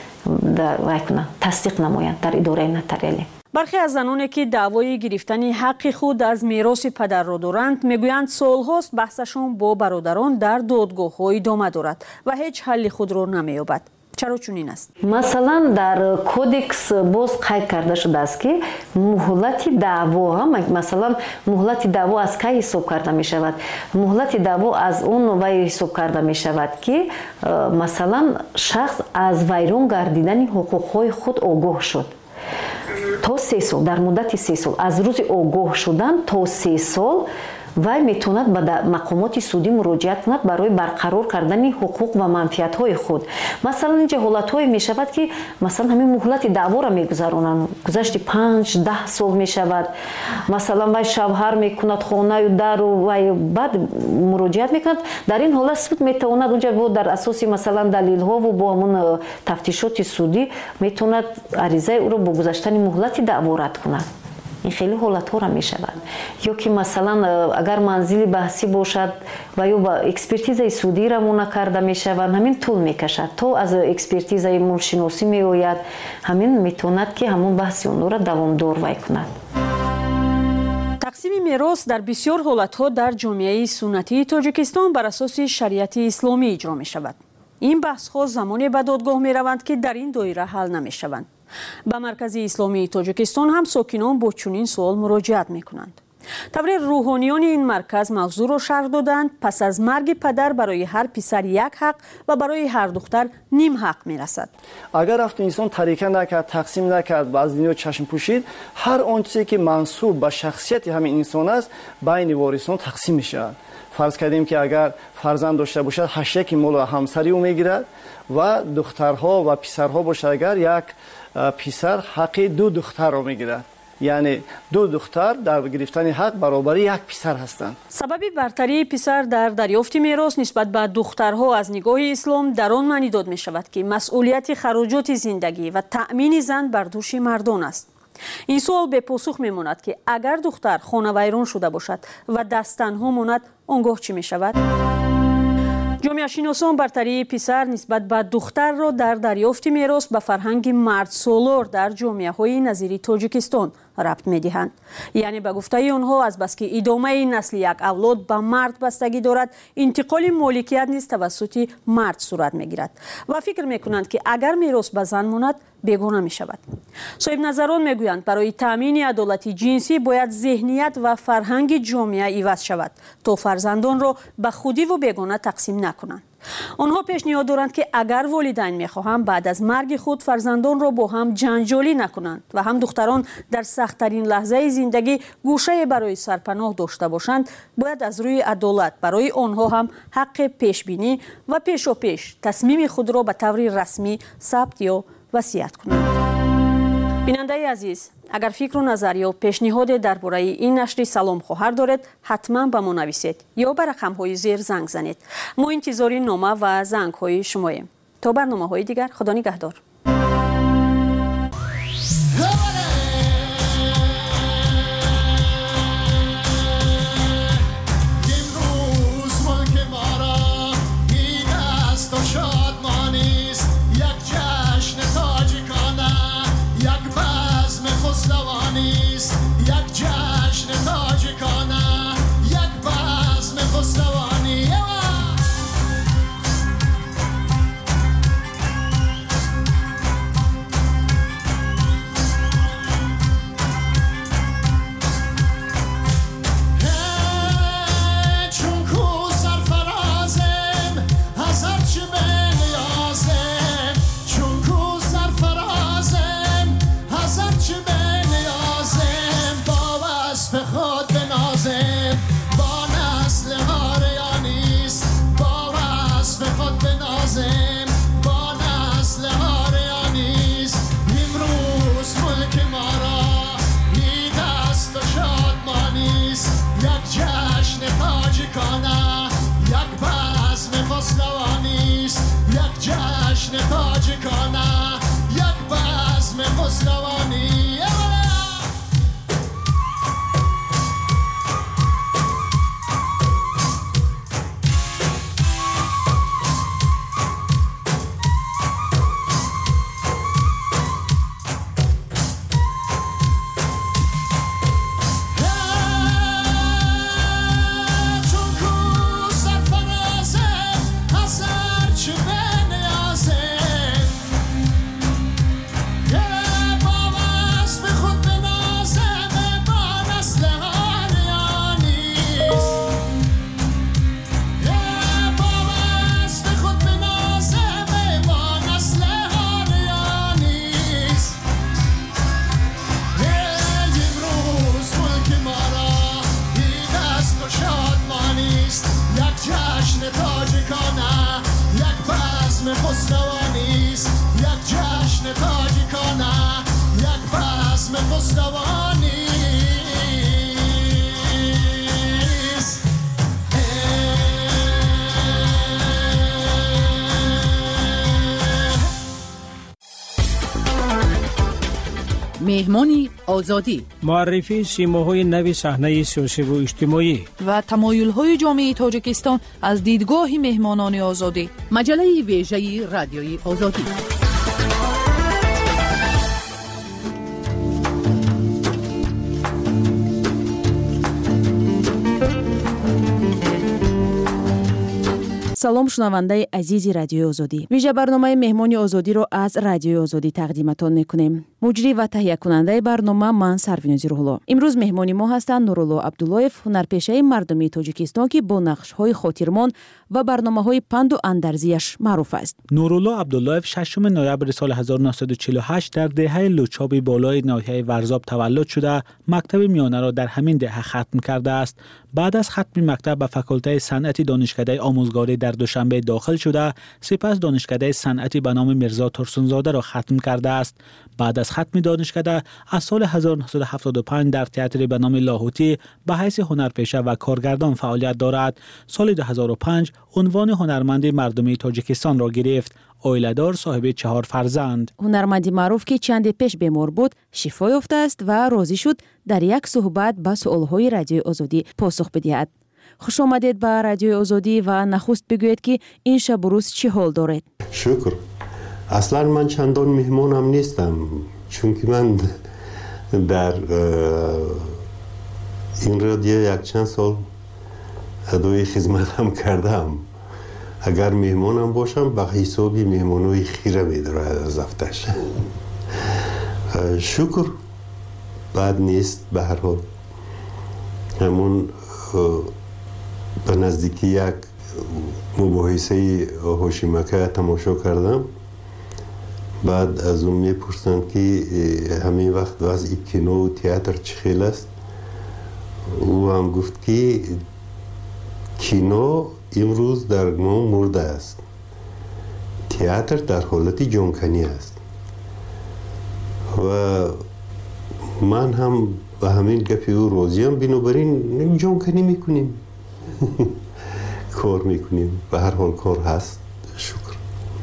[SPEAKER 16] تصدیق نمایند در اداره نتاریالی.
[SPEAKER 14] برخی از زنانی که دعوای گرفتن حق خود از میراث پدر را دارند میگویند سالهاست بحثشون با برادران در دادگاه‌ها ادامه دارد و هیچ حل خود را نمی‌یابد. چرا چنین است؟
[SPEAKER 16] مثلا در کودکس باز قید کرده شده است که مهلت دعوا مثلا مهلت دعوا از کی حساب کرده می شود؟ مهلت دعوا از اون وی حساب کرده می شود که مثلا شخص از ویران گردیدن حقوقهای خود آگاه شد تا 3 سال، در مدت 3 سال از روز آگاه شدن تا 3 سال وی میتوند به مقامات سودی مراجعت کند برای برقرار کردن حقوق و منفعت‌های خود. مثلا اینجا حالت‌های میشود که مثلا همین مهلت دعوا را میگذرانند، گذشت 5-10 سال میشود، مثلا وی شوهر میکند خانه و در و بعد مراجعت میکند. در این حالت سود میتواند اونجا در اساس مثلا دلیل‌ها و با همون تفتیشات سودی میتواند عریضه او را با گذشتن مهلت دعوا رد کند. این خیلی حالت‌ها را می‌شود. یا که مثلا اگر منزل بحثی باشد و یا با اکسپرتیزای سودی را مونه کرده می‌شود، همین طول می‌کشد تا از اکسپرتیزای مولشناسی می‌آید، همین میتواند که همون بحث اون را دوامدار وی کند.
[SPEAKER 14] تقسیم میراث در بسیار حالت‌ها در جامعه سنتی تاجیکستان بر اساس شریعت اسلامی اجرا می‌شود. این بحث‌ها زمانی به دادگاه می‌روند که در این دایره حل نمی‌شوند. به مرکز اسلامی تاجیکستان هم ساکنان با چنین سوال مراجعت می‌کنند. طوری روحانیان این مرکز موضوع را شرح دادند پس از مرگ پدر برای هر پسر یک حق و برای هر دختر نیم حق می‌رسد.
[SPEAKER 19] اگر رفت انسان طریقه نکرد، تقسیم نکرد و از دنیا چشم پوشید، هر آنچه که منسوب به شخصیت همین انسان است بین وارثان تقسیم می‌شود. فرض کردیم که اگر فرزند داشته باشد 8 مال همسری او میگیرد و دخترها و پسرها باشد اگر یک پسر حق 2 دختر را میگیرد، یعنی 2 دختر در گرفتن حق برابر یک پسر هستند.
[SPEAKER 14] سبب برتری پسر در دریافت میراث نسبت به دخترها از نگاه اسلام در آن معنی داده می شود که مسئولیت خراجات زندگی و تأمین زن بر دوش مردان است. این سوال به پاسخ میماند که اگر دختر خانه ویران شده باشد و دست تنها ماند آنگاه چی می شود؟ جامعه شناسان برتری پسر نسبت به دختر را در دریافت میراث به فرهنگ مرد سالار در جامعه های نظیر تاجیکستان ربط می دهند. یعنی به گفته آنها از بس که ادامه نسل یک اولاد به مرد بستگی دارد، انتقال مالکیت نیز توسط مرد صورت می گیرد و فکر می کنند که اگر میراث به زن ماند بیگانه می شود. صاحب نظران می گویند برای تامین عدالت جنسی باید ذهنیت و فرهنگ جامعه عوض شود تا فرزندان را به خودی و بیگانه تقسیم نکنند. آنها پیشنهاد دارند که اگر والدین می‌خواهند بعد از مرگ خود فرزندان را با هم جنجالی نکنند و هم دختران در سخت‌ترین لحظه زندگی گوشه برای سرپناه داشته باشند، باید از روی عدالت برای آنها هم حق پیشبینی و پیشاپیش تصمیم خود را به طور رسمی ثبت یا وصیت کنند. بیننده عزیز، اگر فکر و نظر یا پیشنهاد درباره این نشر سلام خواهر دارید حتما به ما نویسید یا به رقم‌های زیر زنگ زنید. ما انتظار نامه و زنگ‌های شماییم. تا برنامه‌های دیگر، خدا نگهدار.
[SPEAKER 20] مهمانی آزادی،
[SPEAKER 21] معرفی سیماهای نو صحنه سیاسی و اجتماعی
[SPEAKER 20] و تمایل‌های جامعه تاجیکستان از دیدگاه مهمانان آزادی. مجله ویژه رادیوی آزادی.
[SPEAKER 7] салом шунавандаи азизи радиои озодӣ. вижа барномаи меҳмони озодиро аз радиои озодӣ тақдиматон мекунем. муҷрӣ ва таҳиякунандаи барнома ман Сарвинози Рӯҳулло. имрӯз меҳмони мо ҳастанд Нурулло Абдуллоев, ҳунарпешаи мардумии Тоҷикистон ки бо нақшҳои хотирмон ва барномаҳои панду андазияш маъруф аст.
[SPEAKER 1] Нурулло Абдуллоев 6 ноябри соли 1948 дар деҳаи Лучоби болои ноҳияи Варзоб таваллуд шуда, мактаби миёнаро дар ҳамин деҳа хатм кардааст. баъд аз хатми мактаб ба факултаи санъати донишкадаи омӯзгорӣ дар Душанбе дохил шуда, сипас донишкадаи санъати ба номи Мирзо Турсунзодаро хатм кардааст. баъд аз хатми донишкада аз соли 1975 дар театри ба номи Лоҳутӣ ба ҳайси ҳунарпеша ва коргардон фаъолият дорад. соли 2005 унвони ҳунарманди мардумии Тоҷикистонро гирифт. оиладор, соҳиби 4 фарзанд.
[SPEAKER 7] ҳунарманди маъруф ки чанде пеш бемор буд, шифо ёфтааст ва розӣ шуд дар як суҳбат ба суолҳои радиои озодӣ посух бидиҳад. хуш омадед ба радиои озодӣ ва нахуст бигӯед ки ин шабу рӯз чӣ ҳол доред?
[SPEAKER 22] шукр. аслан ман чандон меҳмонам нестам, чунки ман дар ин радио якчанд сол адои хизматам кардам. агар меҳмонам бошам ба ҳисоби меҳмонои хира медорад аз афташ. шукр, бад нест. ба ҳар ҳол ҳамон ба наздики як мубоҳисаи ҳошимака тамошо кардам. баъд аз он мепурсанд ки ҳамин вақт вазъи кинову театр чӣ хел аст. ӯ ҳам гуфт ки кино имрӯз дар мо мурдааст, театр дар ҳолати ҷонканӣ аст. ва ман ҳам ба ҳамин гапи ӯ розиам, бинобар ин ҷонканӣ мекунем. кор мекунем. ба ҳар ҳол кор ҳаст. шукр.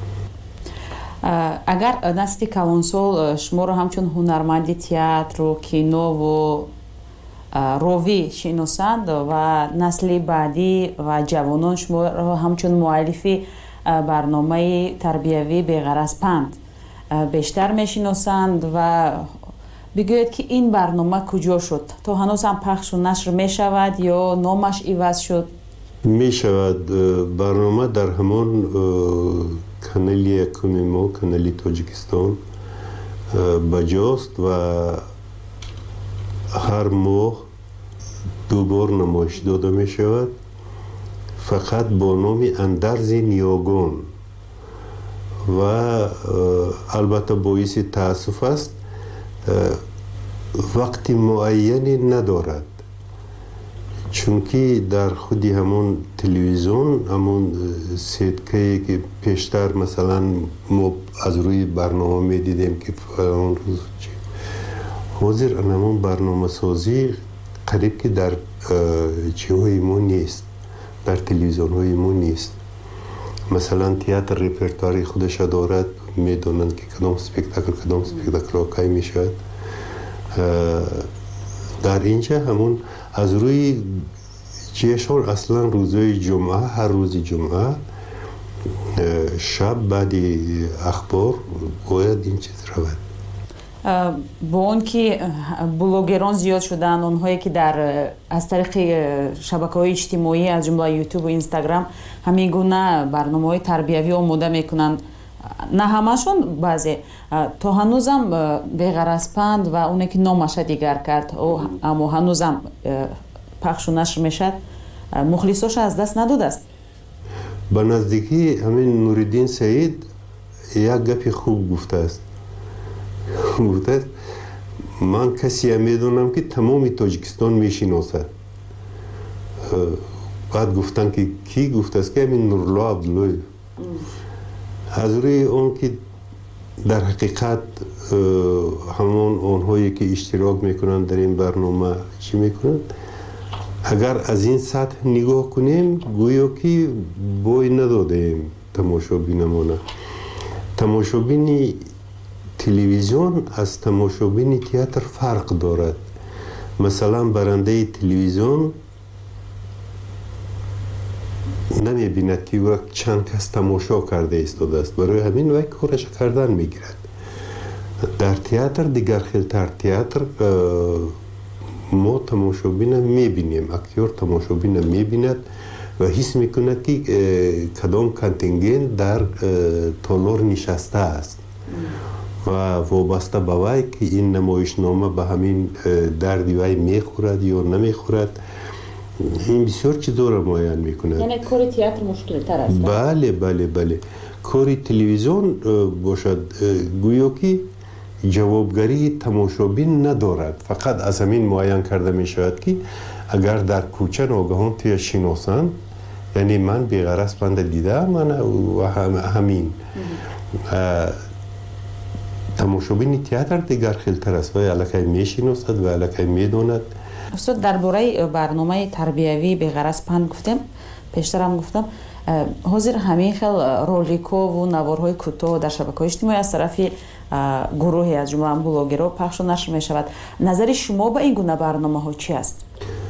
[SPEAKER 23] агар насли калонсол шуморо ҳамчун ҳунарманди театру кинову ровӣ шиносанд ва насли баъдӣ ва ҷавонон шуморо ҳамчун муаллифи барномаи тарбиявӣ Беғараз панд бештар мешиносанд ва бигӯед ки ин барнома куҷо шуд? То ҳанӯз ҳам пахшу нашр мешавад ё номаш иваз шуд?
[SPEAKER 22] мешавад. барнома дар ҳамон канали якуми мо, канали Тоҷикистон баҷост ва ҳар моҳ дубор намоиш дода мешавад, фақат бо номи Андарзи Ниёгон. ва албатта боиси таассуф аст, вақти муайяне надорад, чунки дар худи ҳамон телевизион, ҳамон сеткае ки пештар масалан мо аз рӯи барнома медидем ки фалон рӯз ҳозир ҳамон барномасозӣ қариб ки дар ҷиҳои мо нест, дар телевизионҳои мо нест. масалан театр репертуари худаша дорад, медонанд ки кадом спектаклро кай мешавад. дар инҷа ҳамон аз рӯи ҷешон аслан рӯзои ҷумъа, ҳар рӯзи ҷумъа шаб баъди ахбор бояд ин чиз равад.
[SPEAKER 23] бо он ки блогерон зиёд шуданд, онҳое ки аз тариқи шабакаҳои иҷтимоӣ аз ҷумла ютуб ва инстаграм ҳамин гуна барномаҳои тарбиявӣ омода мекунанд, на ҳамашон, баъзе то ҳанӯзам Беғараз панд ва оне ки номаша дигар кард, аммо ҳанӯзам пахшу нашр мешавад, мухлисоша аз даст надодааст?
[SPEAKER 22] ба наздикӣ ҳамин Нуриддин Саид як гапи хуб гуфтааст. гуфтааст ман касеам медонам ки тамоми Тоҷикистон мешиносад. баъд гуфтанд ки кӣ? гуфтааст ки ҳамин Нурулло Абдуллоев. аз рӯи он ки در حقیقت همون اونهایی که اشتراک میکنن در این برنامه چی میکنن؟ اگر از این سطح نگاه کنیم گویا که بوی ندادیم تماشابینمونه. تماشابین تلویزیون از تماشابین تئاتر فرق دارد. مثلا برنده تلویزیون نمیبیند که وقت چند کس تماشا کرده ایستاده است، برای همین وقت کارش کردن میگیرد. در تئاتر دیگر خیلتر تئاتر ما تماشابین میبینیم، اکتور تماشابین میبیند و حس میکند که کدام کانتینگنت در تالار نشسته است و وابسته به وی که این نمایشنامه به همین دردی وی میخورد یا نمیخورد. این بسیار چیزا را معین میکند.
[SPEAKER 23] یعنی کار تئاتر مشکل تر است.
[SPEAKER 22] بله. کار تلویزیون باشد گویا که جوابگری تماشابین ندارد، فقط از همین معین کرده می شود که اگر در کوچه ناگهان توی شناسند، یعنی من بی‌غرض بنده دیده من و همین تماشابین تئاتر دیگر خیلتر است و الکی می شناسد و الکی می داند.
[SPEAKER 23] استاد درباره برنامه تربیوی بی‌غرض پند گفتم، پیشتر هم گفتم حاضر همین خیل رولیکو و نوارهای کوتاه در شبکه‌های اجتماعی از طرف گروهی از جمله بلاگرها پخش و نشر می شود. نظر شما به این گونه برنامه ها چی است؟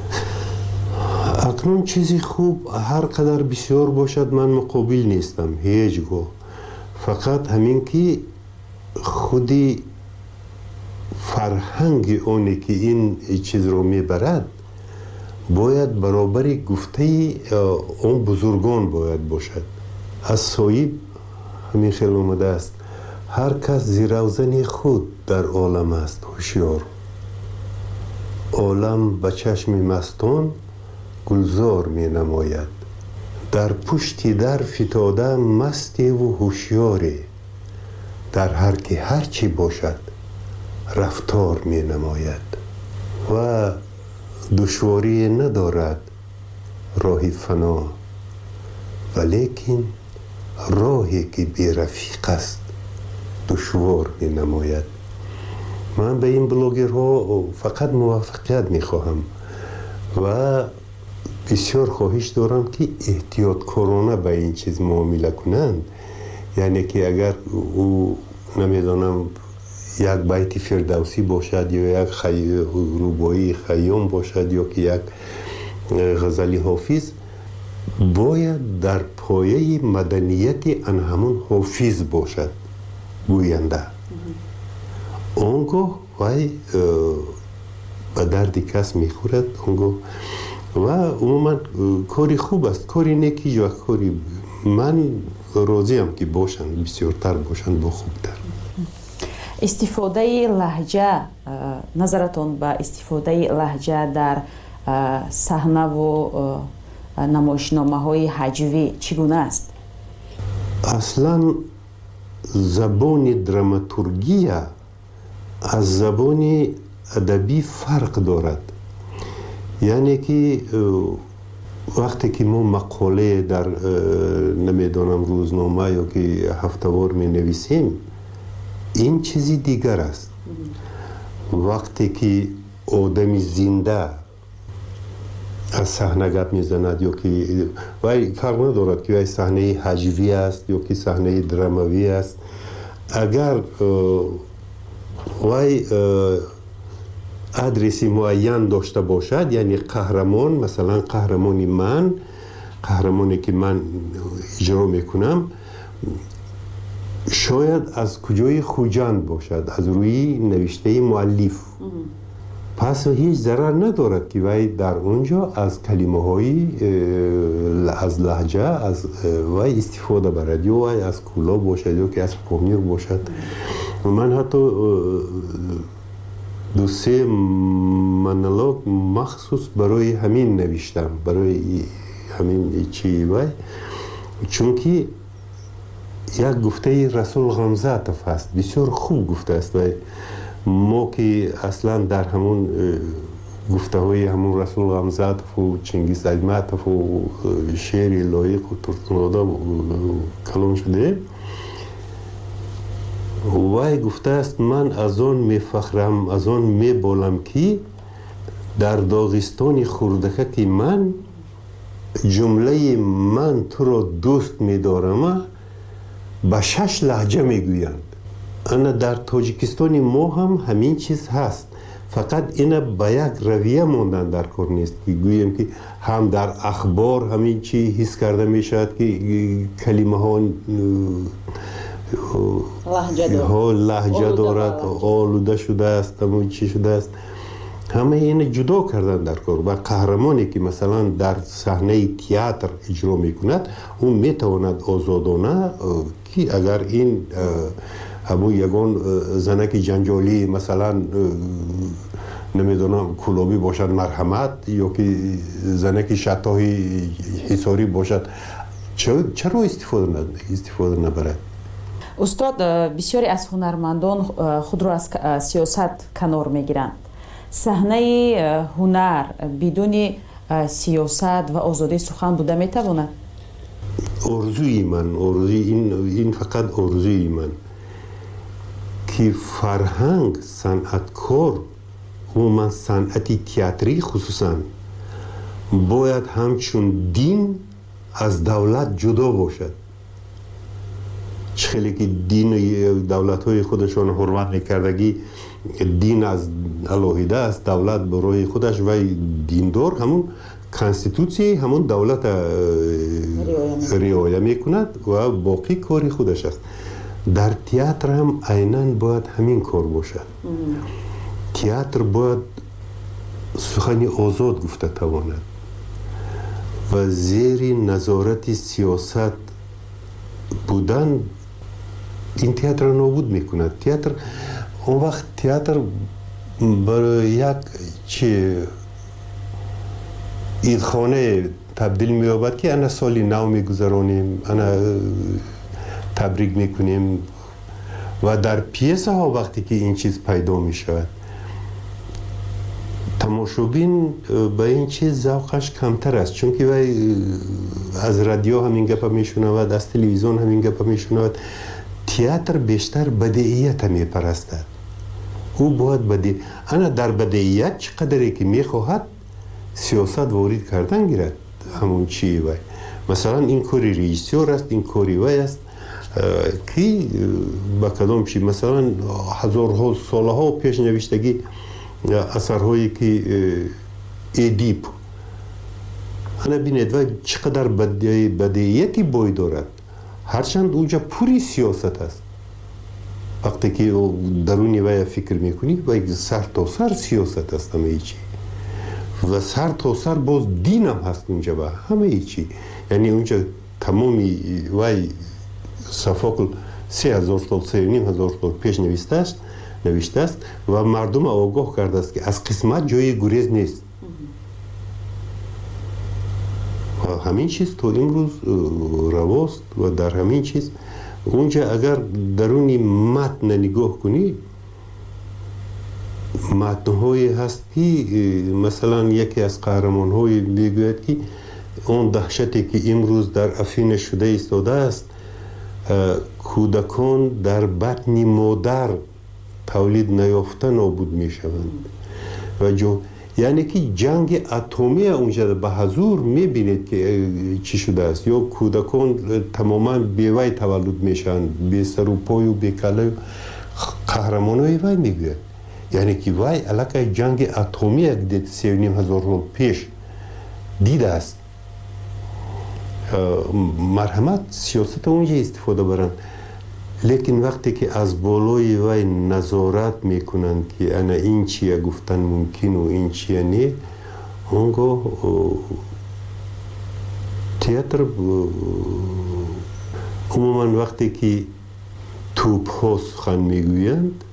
[SPEAKER 22] اکنون چیزی خوب هر قدر بسیار باشد من مقابل نیستم هیچگاه، فقط همین که خودی فرهنگ اونی که این چیز رو میبرد باید برابر گفته اون بزرگان باید باشد. از صاحب همین خیلی اومده است هر کس زیروزن خود در عالم است هوشیار، عالم به چشم مستان گلزار می نماید، در پشتی در فتاده مستی و هوشیاری، در هر که هرچی باشد رفتار می نماید و دشواری ندارد راه فنا، ولیکن راهی که بی رفیق است دشوار می نماید. من به این بلاگرها فقط موفقیت می خواهم و بسیار خواهش دارم که احتیاطکارانه به این چیز معامله کنند. یعنی که اگر او نمیدانم یک بیت فردوسی باشد یا یک رباعی خیام باشد یا که یک غزلی حافظ، باید در پایه مدنیت ان همون حافظ باشد گوینده. اونگاه وی به درد کس میخورد اونگاه و عموما کاری خوب است، کاری نیکی یا کاری من راضیم که باشند، بسیارتر باشند با خوبتر.
[SPEAKER 23] استفاده لهجه، نظرتون به استفاده لهجه در صحنه و نمایشنامه های هجوی چگونه است؟
[SPEAKER 22] اصلا زبان دراماتورگی از زبان ادبی فرق دارد. یعنی که وقتی که ما مقاله در نمیدانم روزنامه یا که هفتهوار می نویسیم این چیزی دیگر است. وقتی که آدمی زنده از صحنه گپ میزند یا که وای فرق ندارد که وای صحنه هجوی است یا که صحنه دراموی است، اگر وای ادرسی معین داشته باشد، یعنی قهرمان، مثلا قهرمانی من، قهرمانی که من اجرا میکنم شاید از کجای خوجند باشد، از روی نوشته مؤلف، پس هیچ ضرر ندارد که وی در اونجا از کلمه های از لهجه از وی استفاده برد، یا وی از کولا باشد یا که از پامیر باشد. من حتی دو سه منالوگ مخصوص برای همین نوشتم، برای همین چی وی، چون که یک گفته رسول غمزاتف هست، بسیار خوب گفته است و ما که اصلا در همون گفته های همون رسول غمزاتف و چنگیز ایماتف و شعر لایق و ترتناده کلام شده، وای گفته است من از آن میفخرم، از آن میبالم که در داغستان خردکه که من جمله من تو را دوست میدارم به 6 لهجه میگویند. انا در تاجیکستان ما هم همین چیز هست، فقط اینا به یک رویه ماندن در کار نیست که گویم که هم در اخبار همین چی حس کرده میشد که کلمه ها لهجه دارد، آلوده شده است، همون چی شده است، همه این جدا کردن در کار. و قهرمانی که مثلا در صحنه تئاتر اجرا میکند اون میتواند آزادانه که اگر این همون یگان زنک جنجالی مثلا نمیدونم کلابی باشد مرحمت، یا که زنک شطاحی حصاری باشد، چرا استفاده نبرد؟
[SPEAKER 23] استاد، بسیاری از هنرمندان خود را از سیاست کنار میگیرند. صحنه هنر بدون سیاست و آزادی سخن بوده میتواند؟
[SPEAKER 22] آرزوی من، این فقط آرزوی من که فرهنگ، صنعتکار و من صنعتی تئاتری خصوصا باید همچون دین از دولت جدا باشد. خیلی که دین دولت های خودشان حرمت نکردگی، دین از علاهیده است، دولت برای خودش و دیندار همون کانستیتوسی همون دولت رعایت میکند و باقی کاری خودش است. در تئاتر هم عیناً باید همین کار باشد. تئاتر باید سخنی آزاد گفته تواند و زیر نظارت سیاست بودن این تئاتر را نابود میکند. تئاتر اون وقت تئاتر برای یک عیدخانه تبدیل می‌یابد که انا سالی نو میگذرانیم، انا تبریک میکنیم و در پیسه ها وقتی که این چیز پیدا میشود تماشابین به این چیز ذوقش کمتر است، چون که وی از رادیو همین گپ میشنود، از تلویزیون همین گپ میشنود. تئاتر بیشتر بدیهیت میپرستد. او باید بدیهیت، انا در بدیهیت چقدری که میخواهد سیاست وارد کردن گیرد. همون چی وی مثلا این کاری رئیسیور است، این کاری وی است که با کدام چی مثلا هزارها سالها پیش نوشتگی اثرهایی که ادیپ انا بینید و چقدر بدیهیتی بای دارد، هرچند اونجا پوری سیاست است. وقتی که درونی وی فکر میکنی و سر تا سر سیاست است همه چی و سر تا سر باز دین هم هست اونجا و همه چی. یعنی اونجا تمامی وی صفاقل 3000 سال 3500 سال پیش نوشته است و مردم آگاه کرده است که از قسمت جای گریز نیست. و همین چیز تو امروز رواست و در همین چیز اونجا اگر درونی متن نگاه کنی، متن‌هایی هست که مثلا یکی از قهرمان‌های میگوید که اون دهشتی که امروز در افین شده ایستاده است، کودکان در بطن مادر تولید نیافته نابود میشوند و یعنی که جنگ اتمی اونجا به حضور میبینید که چی شده است، یا کودکان تماما بیوی تولد میشن، بی سر و پای و بی کله. قهرمانای وی میگوید یعنی که وی علاقه جنگ اتمی دید 3500 سال پیش دیده است. مرحمت سیاست اونجا استفاده برند، لیکن وقتی که از بالای وی نظارت میکنند که انا این چیه گفتن ممکن و این چیه نه، اونگاه تئاتر عموما وقتی که توپ ها سخن میگویند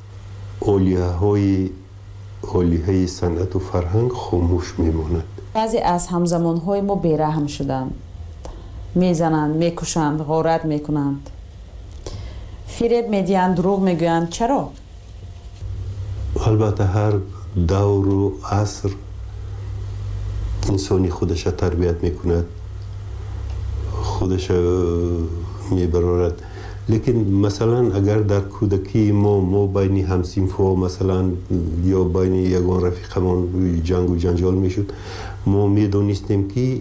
[SPEAKER 22] عالیه صنعت و فرهنگ خاموش میماند.
[SPEAKER 23] بعضی از همزمان های ما بیرحم شدند، میزنند، میکشند، غارت میکنند، فریب میدیند، دروغ میگویند. چرا؟
[SPEAKER 22] البته هر دور و عصر انسانی خودش تربیت میکند، خودش میبرارد، لیکن مثلا اگر در کودکی ما بین همسینفا مثلا یا بین یگان رفیقمان جنگ و جنجال میشد، ما میدونستیم که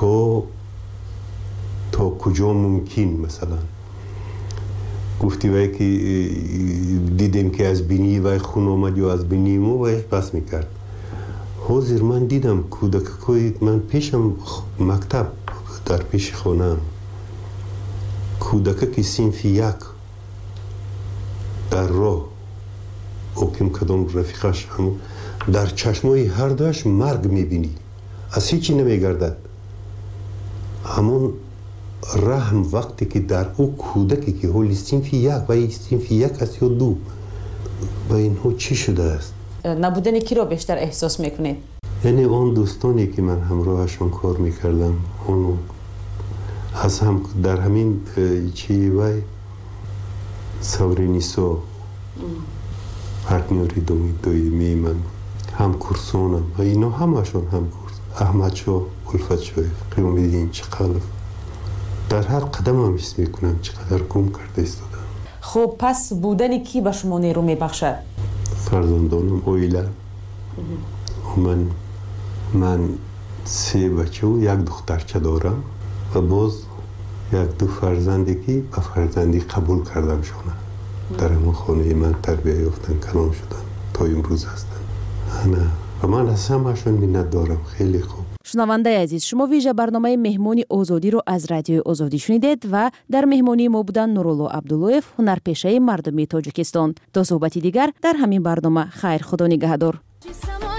[SPEAKER 22] تا کجا ممکن مثلا گفتی وای که دیدیم که از بینی وای خون آمد یا از بینی ما وای بس میکرد. حاضر من دیدم کودکای من پیشم مکتب در پیش خانم کودک که صنف یک در راه او کم کدام رفیقش هم در چشمای هر دوش مرگ میبینی، از هیچی نمیگردد. همون رحم وقتی که در او کودکی که حالی صنف یک و صنف یک است یا دو و اینها چی شده است؟
[SPEAKER 23] نبودن کی را بیشتر احساس میکنید؟
[SPEAKER 22] یعنی اون دوستانی که من همراهشون کار میکردم اونو از هم در همین چی وای سورینیسو پارتنری دویمی من هم کورسونم و اینا همشون هم کورس احمد شو الفت شویف قیومیدین چقلف در هر قدم هم حس میکنم چقدر گم کرده ایستادم.
[SPEAKER 23] خب پس بودن کی به شما نیرو میبخشد؟
[SPEAKER 22] فرزندانم اویلا من 3 بچه و 1 دخترچه دارم و باز 1-2 فرزندی که به فرزندی قبول کردم شونه در همون خانه من تربیه یافتن کلام شدن تا امروز هستن. و من از همشون منت دارم. خیلی خوب.
[SPEAKER 7] شنونده عزیز، شما ویژه برنامه مهمانی آزادی رو از رادیو آزادی شنیدید و در مهمانی ما بودن نورالله عبداللویف، هنرپیشه مردمی تاجیکستان. تا صحبتی دیگر در همین برنامه، خیر، خدا نگهدار.